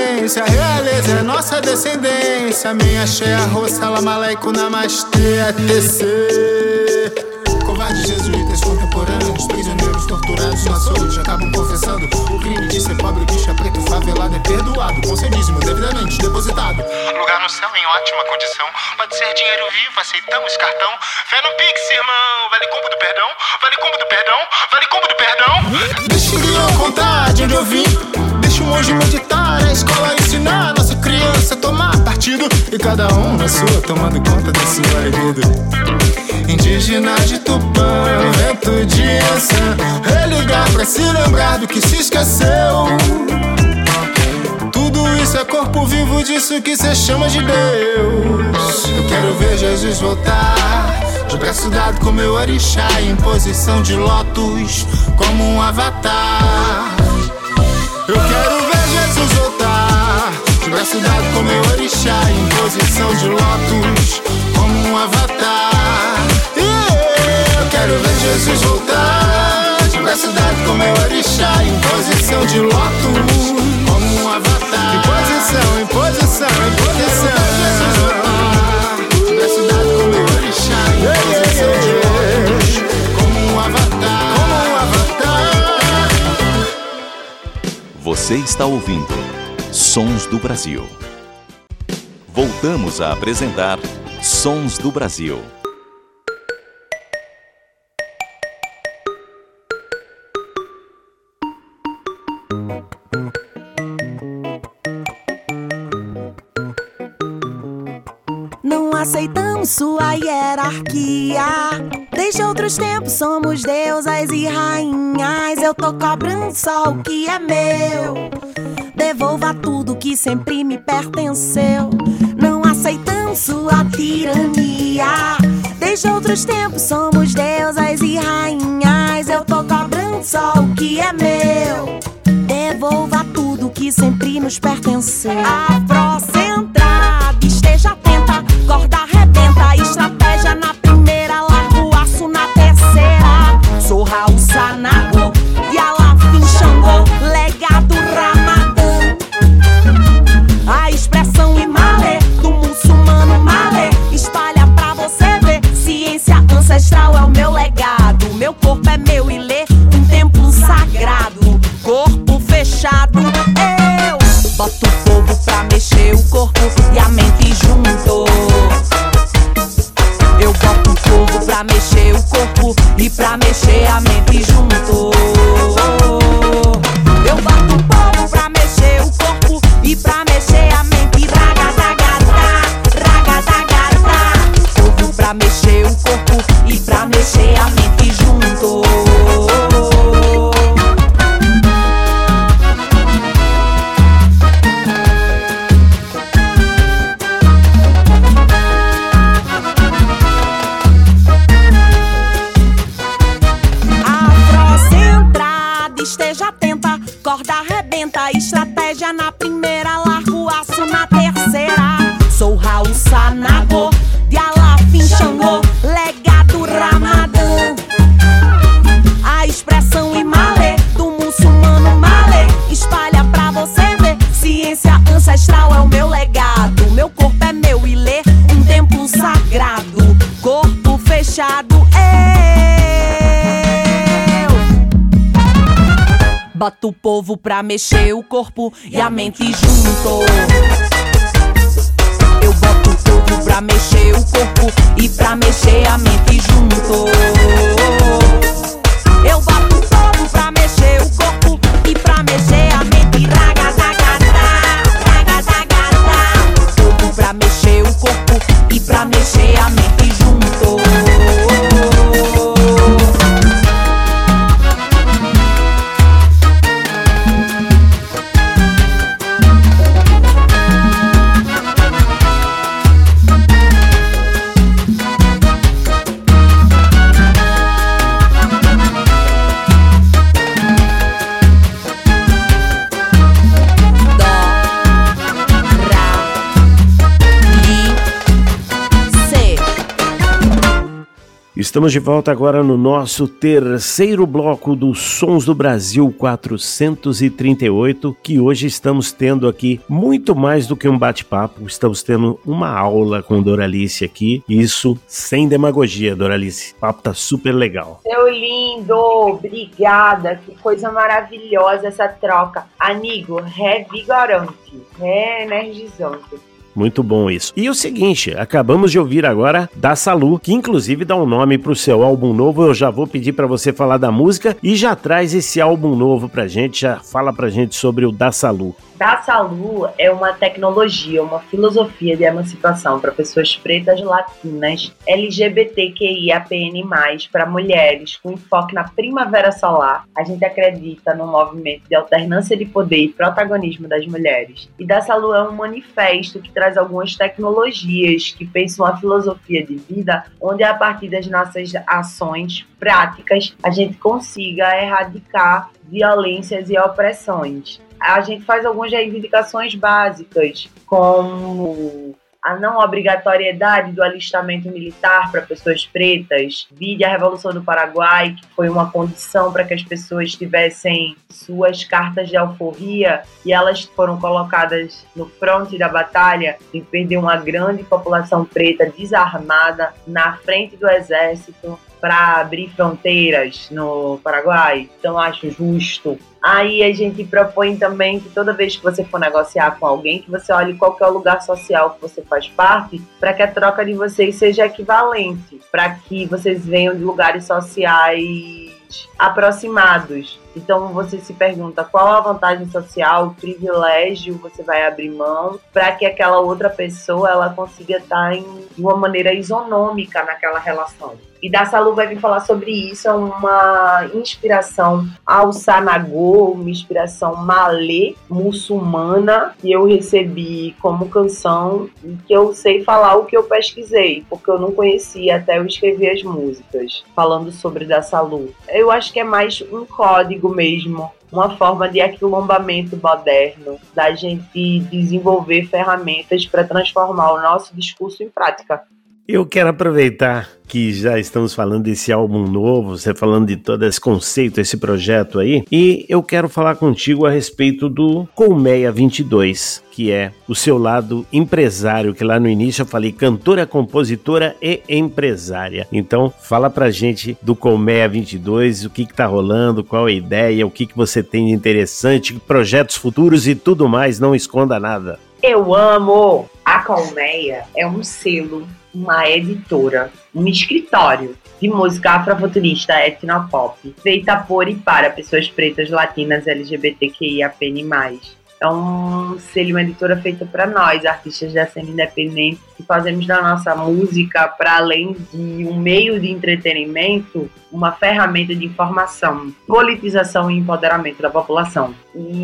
essência, realeza é nossa descendência. Minha cheia, roça, lamaleico, namastê, A T C. Covardes jesuítas contemporâneos, prisioneiros torturados no açougue, acabam confessando o crime de ser pobre, bicha preta, favelado é perdoado, com seu dízimo devidamente depositado. Lugar no céu em ótima condição, pode ser dinheiro vivo, aceitamos cartão. Fé no Pix, irmão, vale combo do perdão, vale combo do perdão, vale combo do perdão. Deixa eu contar de onde eu vim, deixa o monge meditar, a escola ensinar, nossa criança tomar partido, e cada um na sua, tomando conta da sua vida. Indígena de Tupã, vento de Ançã, religar pra se lembrar do que se esqueceu. Tudo isso é corpo vivo disso que cê chama de Deus. Eu quero ver Jesus voltar, de braço dado com meu orixá, em posição de lótus, como um avatar. Eu quero ver Jesus voltar, de braço dado com meu orixá, em posição de lótus, como um avatar. Eu quero ver Jesus voltar, de braço dado com meu orixá, em posição de lótus, como um avatar. Em posição, em posição, em posição. Jesus voltar, de braço dado com meu orixá, em posição de lótus, como um avatar, como um avatar. Você está ouvindo Sons do Brasil. Voltamos a apresentar Sons do Brasil. Não aceitamos sua hierarquia. Desde outros tempos somos deusas e rainhas. Eu tô cobrando só o que é meu. Devolva tudo que sempre me pertenceu. Não aceitamos sua tirania. Desde outros tempos somos deusas e rainhas. Eu tô cobrando só o que é meu. Devolva tudo que sempre nos pertenceu. Afrocentrada, esteja atenta, corda arrebenta, estratégia na primeira, largo o aço na terceira. Sou Raul Sanago, e Alafim Xangô, legado Ramadã. A expressão Imalê, do muçulmano Malê, espalha pra você ver. Ciência ancestral é o meu legado. Meu corpo é meu ilê, um templo sagrado. Corpo fechado, eu boto o povo pra mexer o corpo e a mente junto. Eu boto o povo pra mexer o corpo e pra mexer a mente junto. Eu boto o povo pra mexer o corpo e pra mexer a mente. Ragadagata, ragadagata. Povo pra mexer o corpo e pra mexer a mente junto. Esteja atenta, corda arrebenta, estratégia na primeira, largo o aço na terceira. Sou Raul Sanago, de Alafim Xangô, legado Ramadã. A expressão Imalê, do muçulmano Malê, espalha pra você ver. Ciência ancestral é o meu legado. Meu corpo é meu ilê, um templo sagrado. Corpo fechado, boto o povo pra mexer o corpo e a mente junto. Eu boto o povo pra mexer o corpo e pra mexer a mente junto. Eu boto o povo pra mexer o corpo e pra mexer a mente. Ragadagata, ragadagata. Povo pra mexer o corpo e pra mexer a mente junto. Estamos de volta agora no nosso terceiro bloco dos Sons do Brasil quatrocentos e trinta e oito, que hoje estamos tendo aqui muito mais do que um bate-papo, estamos tendo uma aula com Doralice aqui, isso sem demagogia, Doralice, o papo tá super legal. Seu lindo, obrigada, que coisa maravilhosa essa troca, amigo, revigorante, reenergizante. Muito bom isso. E o seguinte, acabamos de ouvir agora Da Salu, que inclusive dá um nome pro seu álbum novo. Eu já vou pedir pra você falar da música e já traz esse álbum novo pra gente, já fala pra gente sobre o Da Salu. Da Salu é uma tecnologia, uma filosofia de emancipação para pessoas pretas, latinas, L G B T Q I A P N mais, para mulheres, com enfoque na primavera solar. A gente acredita no movimento de alternância de poder e protagonismo das mulheres. E Da Salu é um manifesto que traz algumas tecnologias que pensam a filosofia de vida, onde a partir das nossas ações práticas a gente consiga erradicar violências e opressões. A gente faz algumas reivindicações básicas, como a não obrigatoriedade do alistamento militar para pessoas pretas, vide a Revolução do Paraguai, que foi uma condição para que as pessoas tivessem suas cartas de alforria e elas foram colocadas no fronte da batalha e perdeu uma grande população preta desarmada na frente do exército para abrir fronteiras no Paraguai. Então, acho justo. Aí a gente propõe também que toda vez que você for negociar com alguém, que você olhe qual que é o lugar social que você faz parte, para que a troca de vocês seja equivalente, para que vocês venham de lugares sociais aproximados. Então você se pergunta qual a vantagem social, o privilégio você vai abrir mão para que aquela outra pessoa ela consiga estar em, de uma maneira isonômica naquela relação. E Da Salu vai vir falar sobre isso, é uma inspiração ao Sanagô, uma inspiração malê, muçulmana, que eu recebi como canção e que eu sei falar o que eu pesquisei, porque eu não conhecia até eu escrever as músicas, falando sobre Da Salu. Eu acho que é mais um código mesmo, uma forma de aquilombamento moderno, da gente desenvolver ferramentas para transformar o nosso discurso em prática. Eu quero aproveitar que já estamos falando desse álbum novo, você falando de todo esse conceito, esse projeto aí, e eu quero falar contigo a respeito do Colmeia vinte e dois, que é o seu lado empresário, que lá no início eu falei cantora, compositora e empresária. Então, fala pra gente do Colmeia vinte e dois, o que que tá rolando, qual a ideia, o que que você tem de interessante, projetos futuros e tudo mais, não esconda nada. Eu amo! A Colmeia é um selo, uma editora, um escritório de música afrofuturista etnopop, feita por e para pessoas pretas, latinas, L G B T Q I A P N mais. É um selo, uma editora feita para nós, artistas da cena independente, que fazemos da nossa música, para além de um meio de entretenimento, uma ferramenta de informação, politização e empoderamento da população.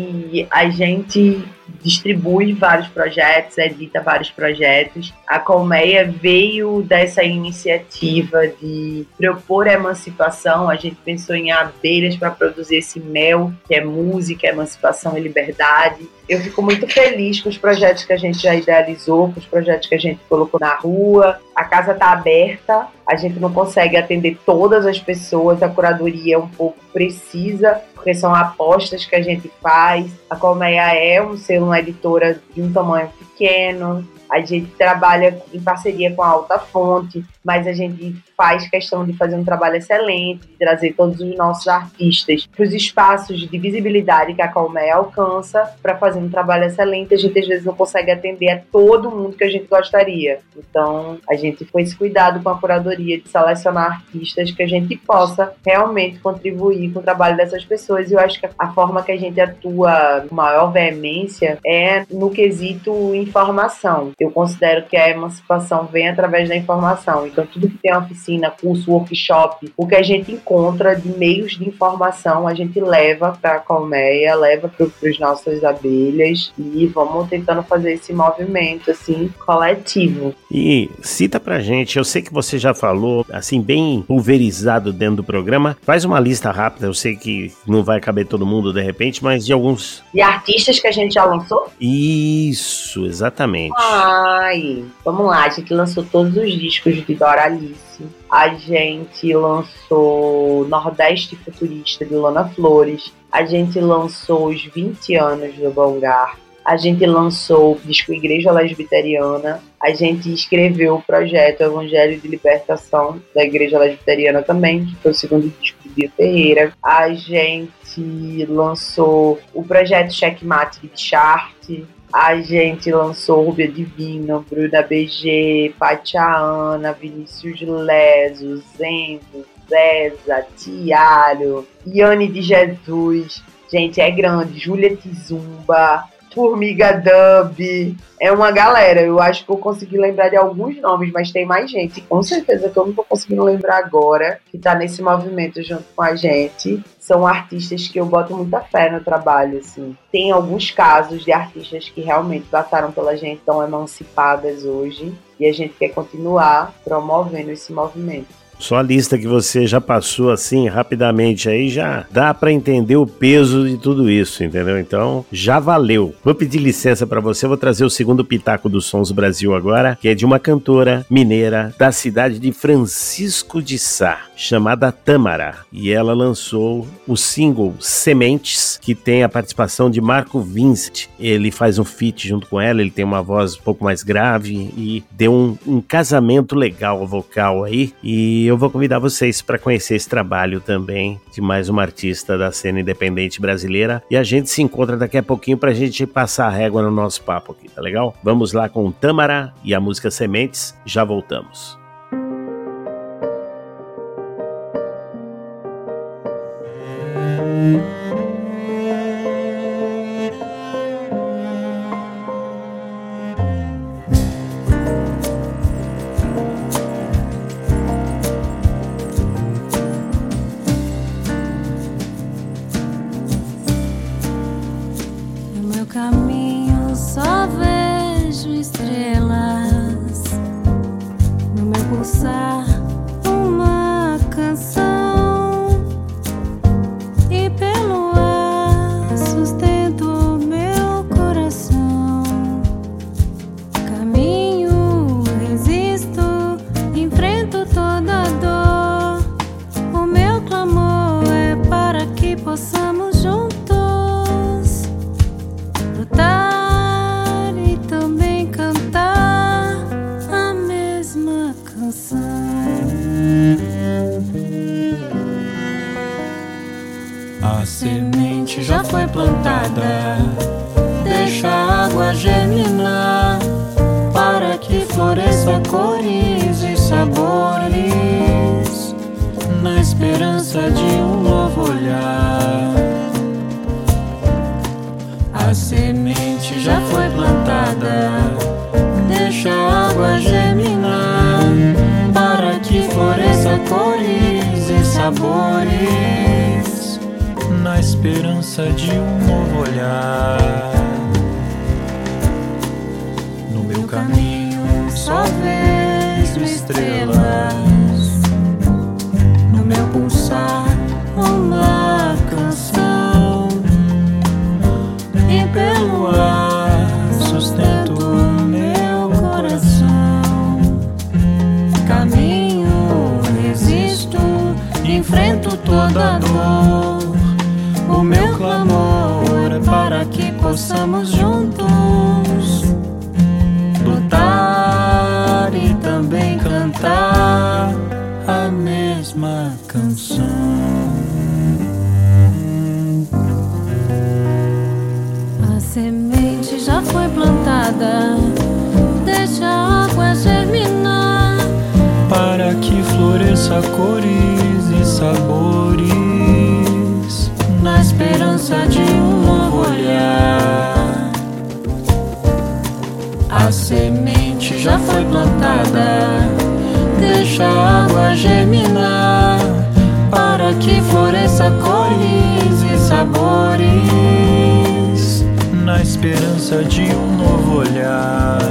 E a gente distribui vários projetos, edita vários projetos. A Colmeia veio dessa iniciativa de propor a emancipação. A gente pensou em abelhas para produzir esse mel, que é música, emancipação e liberdade. Eu fico muito feliz com os projetos que a gente já idealizou, com os projetos que a gente colocou na rua. A casa está aberta, a gente não consegue atender todas as pessoas, a curadoria é um pouco precisa, porque são apostas que a gente faz. A Colmeia é um selo, uma editora de um tamanho pequeno, a gente trabalha em parceria com a Alta Fonte, mas a gente faz questão de fazer um trabalho excelente, de trazer todos os nossos artistas para os espaços de visibilidade que a Colmeia alcança, para fazer um trabalho excelente. A gente às vezes não consegue atender a todo mundo que a gente gostaria. Então a gente foi esse cuidado com a curadoria de selecionar artistas que a gente possa realmente contribuir com o trabalho dessas pessoas. E eu acho que a forma que a gente atua com maior veemência é no quesito informação. Eu considero que a emancipação vem através da informação. Então, tudo que tem oficina, curso, workshop, o que a gente encontra de meios de informação, a gente leva para a Colmeia, leva para as nossas abelhas e vamos tentando fazer esse movimento, assim, coletivo. E cita pra gente, eu sei que você já falou, assim, bem pulverizado dentro do programa, faz uma lista rápida, eu sei que não vai caber todo mundo de repente, mas de alguns... De artistas que a gente já lançou? Isso, exatamente. Ah, Ai, vamos lá, a gente lançou todos os discos de Doralice. A gente lançou Nordeste Futurista de Lana Flores. A gente lançou os vinte anos do Bongar. A gente lançou o disco Igreja Lesbiteriana. A gente escreveu o projeto Evangelho de Libertação da Igreja Lesbiteriana também, que foi o segundo disco de Bia Ferreira. A gente lançou o projeto Checkmate de Chart. A gente lançou Rubia Divino, Bruna B G, Patia Ana, Vinícius Leso, Zendo, Zeza, Tiago, Iane de Jesus. Gente, é grande. Júlia Tizumba, Formiga Dub, é uma galera. Eu acho que eu consegui lembrar de alguns nomes, mas tem mais gente, com certeza que eu não tô conseguindo lembrar agora, que tá nesse movimento junto com a gente. São artistas que eu boto muita fé no trabalho, assim. Tem alguns casos de artistas que realmente passaram pela gente, estão emancipadas hoje, e a gente quer continuar promovendo esse movimento. Só a lista que você já passou assim rapidamente aí já dá para entender o peso de tudo isso, entendeu? Então já valeu. Vou pedir licença para você, vou trazer o segundo pitaco dos Sons Brasil agora, que é de uma cantora mineira da cidade de Francisco de Sá, chamada Tâmara. E ela lançou o single Sementes, que tem a participação de Marco Vincent. Ele faz um feat junto com ela, ele tem uma voz um pouco mais grave e deu um, um casamento legal vocal aí. E eu vou convidar vocês para conhecer esse trabalho também de mais uma artista da cena independente brasileira. E a gente se encontra daqui a pouquinho para a gente passar a régua no nosso papo aqui, tá legal? Vamos lá com Tâmara e a música Sementes. Já voltamos. A semente já foi plantada, deixa a água germinar, para que floresça cores e sabores, na esperança de um novo olhar. A semente já foi plantada, deixa a água germinar, para que floresça cores e sabores, na esperança de um novo olhar. No meu caminho só vejo estrelas, no meu pulsar uma canção, e pelo ar sustento o meu coração. Caminho, resisto, enfrento toda a dor. O meu clamor é para que possamos juntos lutar e também cantar a mesma canção. A semente já foi plantada, deixa a água germinar, para que floresça cores e sabores, na esperança de um novo olhar. A semente já foi plantada, deixa a água germinar, para que floresça cores e sabores, na esperança de um novo olhar.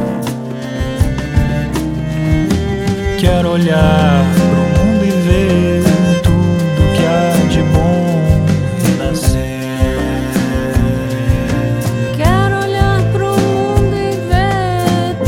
Quero olhar pro mundo e ver tudo que há de bom renascer. Quero olhar pro mundo e ver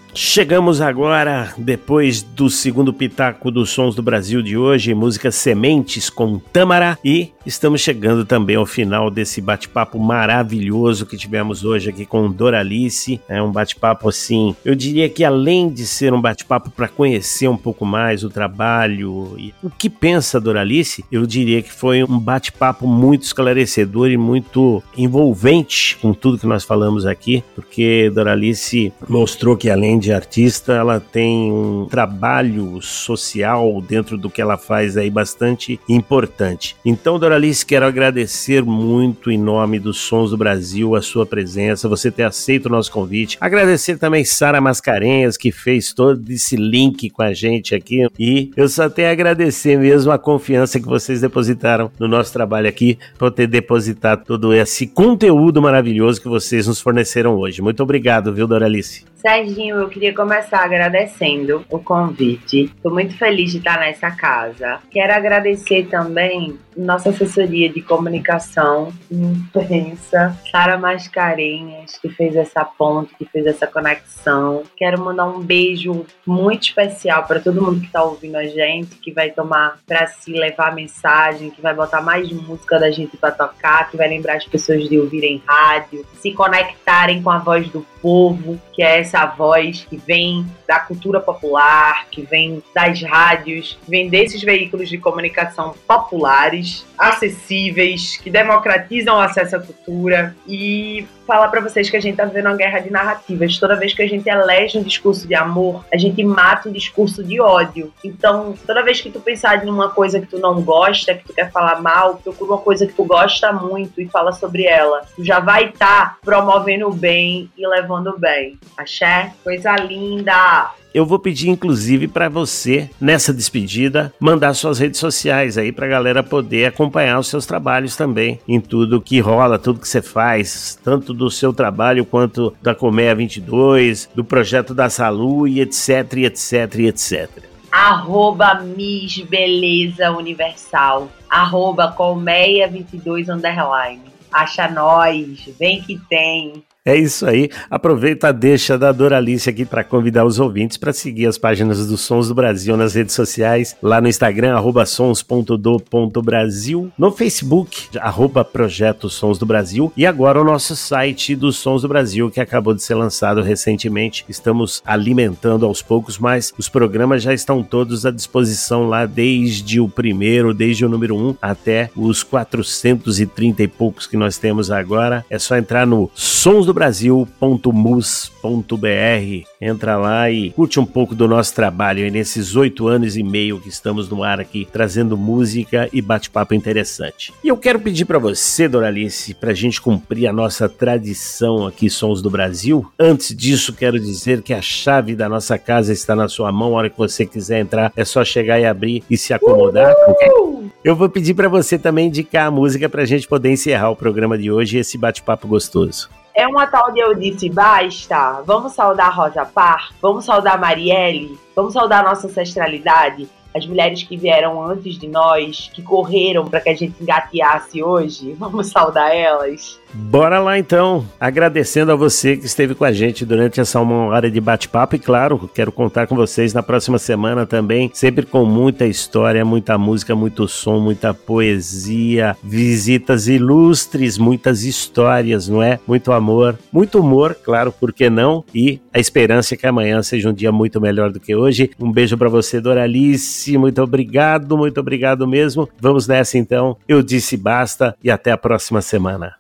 Chegamos agora, depois do segundo pitaco dos Sons do Brasil de hoje, música Sementes com Tâmara, e estamos chegando também ao final desse bate-papo maravilhoso que tivemos hoje aqui com Doralice. É um bate-papo assim, eu diria que além de ser um bate-papo para conhecer um pouco mais o trabalho e o que pensa Doralice, eu diria que foi um bate-papo muito esclarecedor e muito envolvente com tudo que nós falamos aqui, porque Doralice mostrou que além de artista, ela tem um trabalho social dentro do que ela faz aí bastante importante. Então, Doralice, quero agradecer muito em nome dos Sons do Brasil a sua presença, você ter aceito o nosso convite. Agradecer também Sara Mascarenhas, que fez todo esse link com a gente aqui, e eu só tenho a agradecer mesmo a confiança que vocês depositaram no nosso trabalho aqui, por ter depositado todo esse conteúdo maravilhoso que vocês nos forneceram hoje. Muito obrigado, viu, Doralice? Serginho, eu queria começar agradecendo o convite. Estou muito feliz de estar nessa casa. Quero agradecer também nossa assessoria de comunicação, imprensa, Sara Mascarenhas, que fez essa ponte, que fez essa conexão. Quero mandar um beijo muito especial para todo mundo que está ouvindo a gente, que vai tomar para si, levar a mensagem, que vai botar mais música da gente para tocar, que vai lembrar as pessoas de ouvirem rádio, se conectarem com a voz do povo, que é essa voz que vem da cultura popular, que vem das rádios, que vem desses veículos de comunicação populares, acessíveis, que democratizam o acesso à cultura. E falar para vocês que a gente tá vivendo uma guerra de narrativas. Toda vez que a gente elege um discurso de amor, a gente mata um discurso de ódio. Então, toda vez que tu pensar em uma coisa que tu não gosta, que tu quer falar mal, procura uma coisa que tu gosta muito e fala sobre ela. Tu já vai estar tá promovendo o bem e levando o bem. Axé? Coisa linda! Eu vou pedir, inclusive, para você, nessa despedida, mandar suas redes sociais aí pra galera poder acompanhar os seus trabalhos também, em tudo que rola, tudo que você faz, tanto do seu trabalho quanto da Colmeia vinte e dois, do projeto da Salu e etc, e etc, e etcétera. Arroba Miss Beleza Universal, arroba Colmeia vinte e dois underline. Acha nós, vem que tem. É isso aí, aproveita a deixa da Doralice aqui para convidar os ouvintes para seguir as páginas dos Sons do Brasil nas redes sociais, lá no Instagram, arroba sons ponto do ponto brasil, no Facebook, arroba Projeto Sons do Brasil, e agora o nosso site dos Sons do Brasil, que acabou de ser lançado recentemente. Estamos alimentando aos poucos, mas os programas já estão todos à disposição lá, desde o primeiro, desde o número um, até os quatrocentos e trinta e poucos que nós temos agora. É só entrar no sons do brasil ponto mus ponto br, entra lá e curte um pouco do nosso trabalho aí nesses oito anos e meio que estamos no ar aqui, trazendo música e bate-papo interessante. E eu quero pedir para você, Doralice, pra gente cumprir a nossa tradição aqui, Sons do Brasil. Antes disso, quero dizer que a chave da nossa casa está na sua mão. A hora que você quiser entrar, é só chegar e abrir e se acomodar. Uhul! Eu vou pedir para você também indicar a música pra gente poder encerrar o programa de hoje e esse bate-papo gostoso. É uma tal de Euridice Basta. Vamos saudar Rosa Par, vamos saudar Marielle, vamos saudar nossa ancestralidade, as mulheres que vieram antes de nós, que correram para que a gente engateasse hoje. Vamos saudar elas. Bora lá então, agradecendo a você que esteve com a gente durante essa uma hora de bate-papo, e claro, quero contar com vocês na próxima semana também, sempre com muita história, muita música, muito som, muita poesia, visitas ilustres, muitas histórias, não é? Muito amor, muito humor, claro, por que não? E a esperança é que amanhã seja um dia muito melhor do que hoje. Um beijo pra você, Doralice, muito obrigado, muito obrigado mesmo. Vamos nessa então, eu disse basta e até a próxima semana.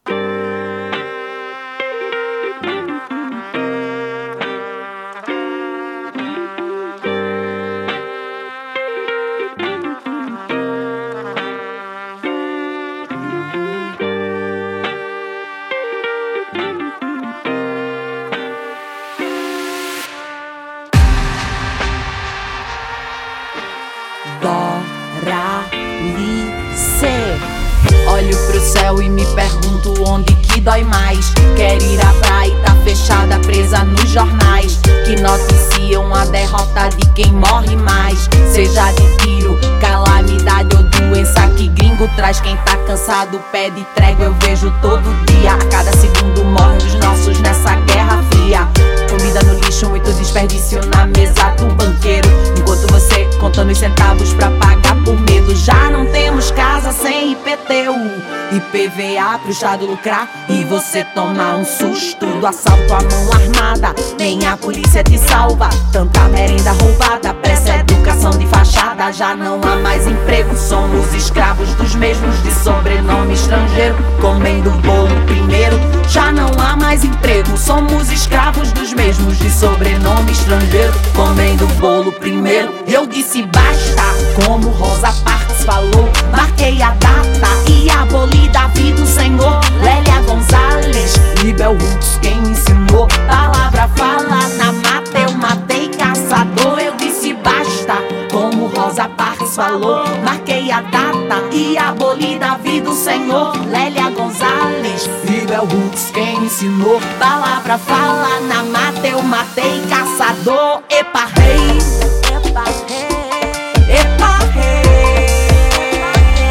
Olho pro céu e me pergunto onde que dói mais. Quero ir à praia e tá fechada, presa nos jornais que noticiam a derrota de quem morre mais. Seja de tiro, calamidade ou doença que gringo traz. Quem tá cansado pede trégua, eu vejo todo dia. A cada segundo morrem os nossos nessa guerra fria. Comida no lixo, muito desperdício vício na mesa do banqueiro, enquanto você contando os centavos pra pagar por medo. Já não temos casa sem I P T U, I P V A pro Estado lucrar e você tomar um susto do assalto à mão armada. Nem a polícia te salva, tanta merenda roubada, presta educação de fachada. Já não há mais emprego, somos escravos dos mesmos de sobrenome estrangeiro, comendo bolo primeiro. Já não há mais emprego, somos escravos dos mesmos de sobrenome estrangeiro, comendo bolo primeiro. Eu disse basta, como Rosa Parks falou, marquei a data e aboli Davi do Senhor. Lélia Gonzalez e Bell Hooks quem ensinou, palavra fala na mata, eu matei caçador. Eu disse basta, como Rosa Parks falou, marquei a data e aboli Davi do Senhor. Lélia Gonzalez e Bell Hooks quem ensinou, palavra fala na mata, eu matei caçador. Epa rei, epa rei, epa rei,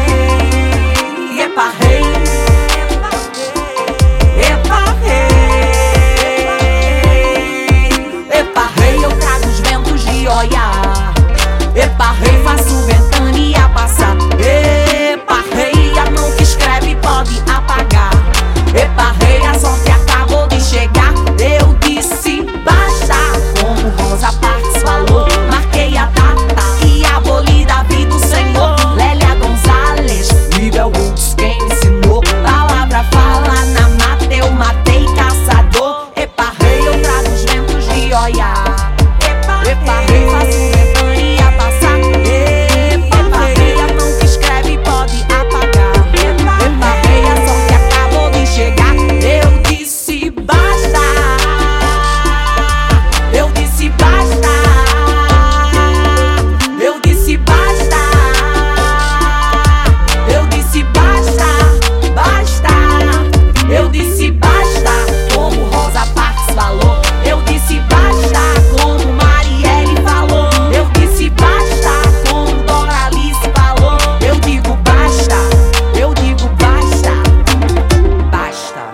epa rei, epa rei, epa rei. Eu trago os ventos de Oiá, epa rei, faço ventania passar. Epa rei, a mão que escreve pode apagar. Epa rei, a sorte acabou de chegar. Eu disse basta, como Rosa Parks falou, marquei a data e aboli Davi do Senhor. Lélia Gonzalez e Bell Hooks quem ensinou, palavra fala na mata, eu matei caçador. Epa rei, eu trago os ventos de Oiá. Epa rei, faço ventania passar. Epa rei, a mão que escreve pode apagar. Epa rei, a sorte acabou de chegar. Eu disse basta, eu disse basta, eu disse basta, eu disse basta, basta, eu disse basta, como Rosa Parks falou. Eu disse basta, como Marielle falou. Eu disse basta, como Doralice falou. Eu digo basta, eu digo basta, basta.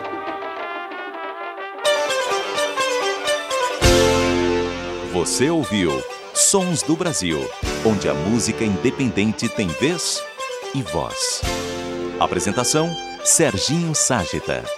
Você ouviu Sons do Brasil, onde a música independente tem vez e voz. Apresentação: Serginho Ságita.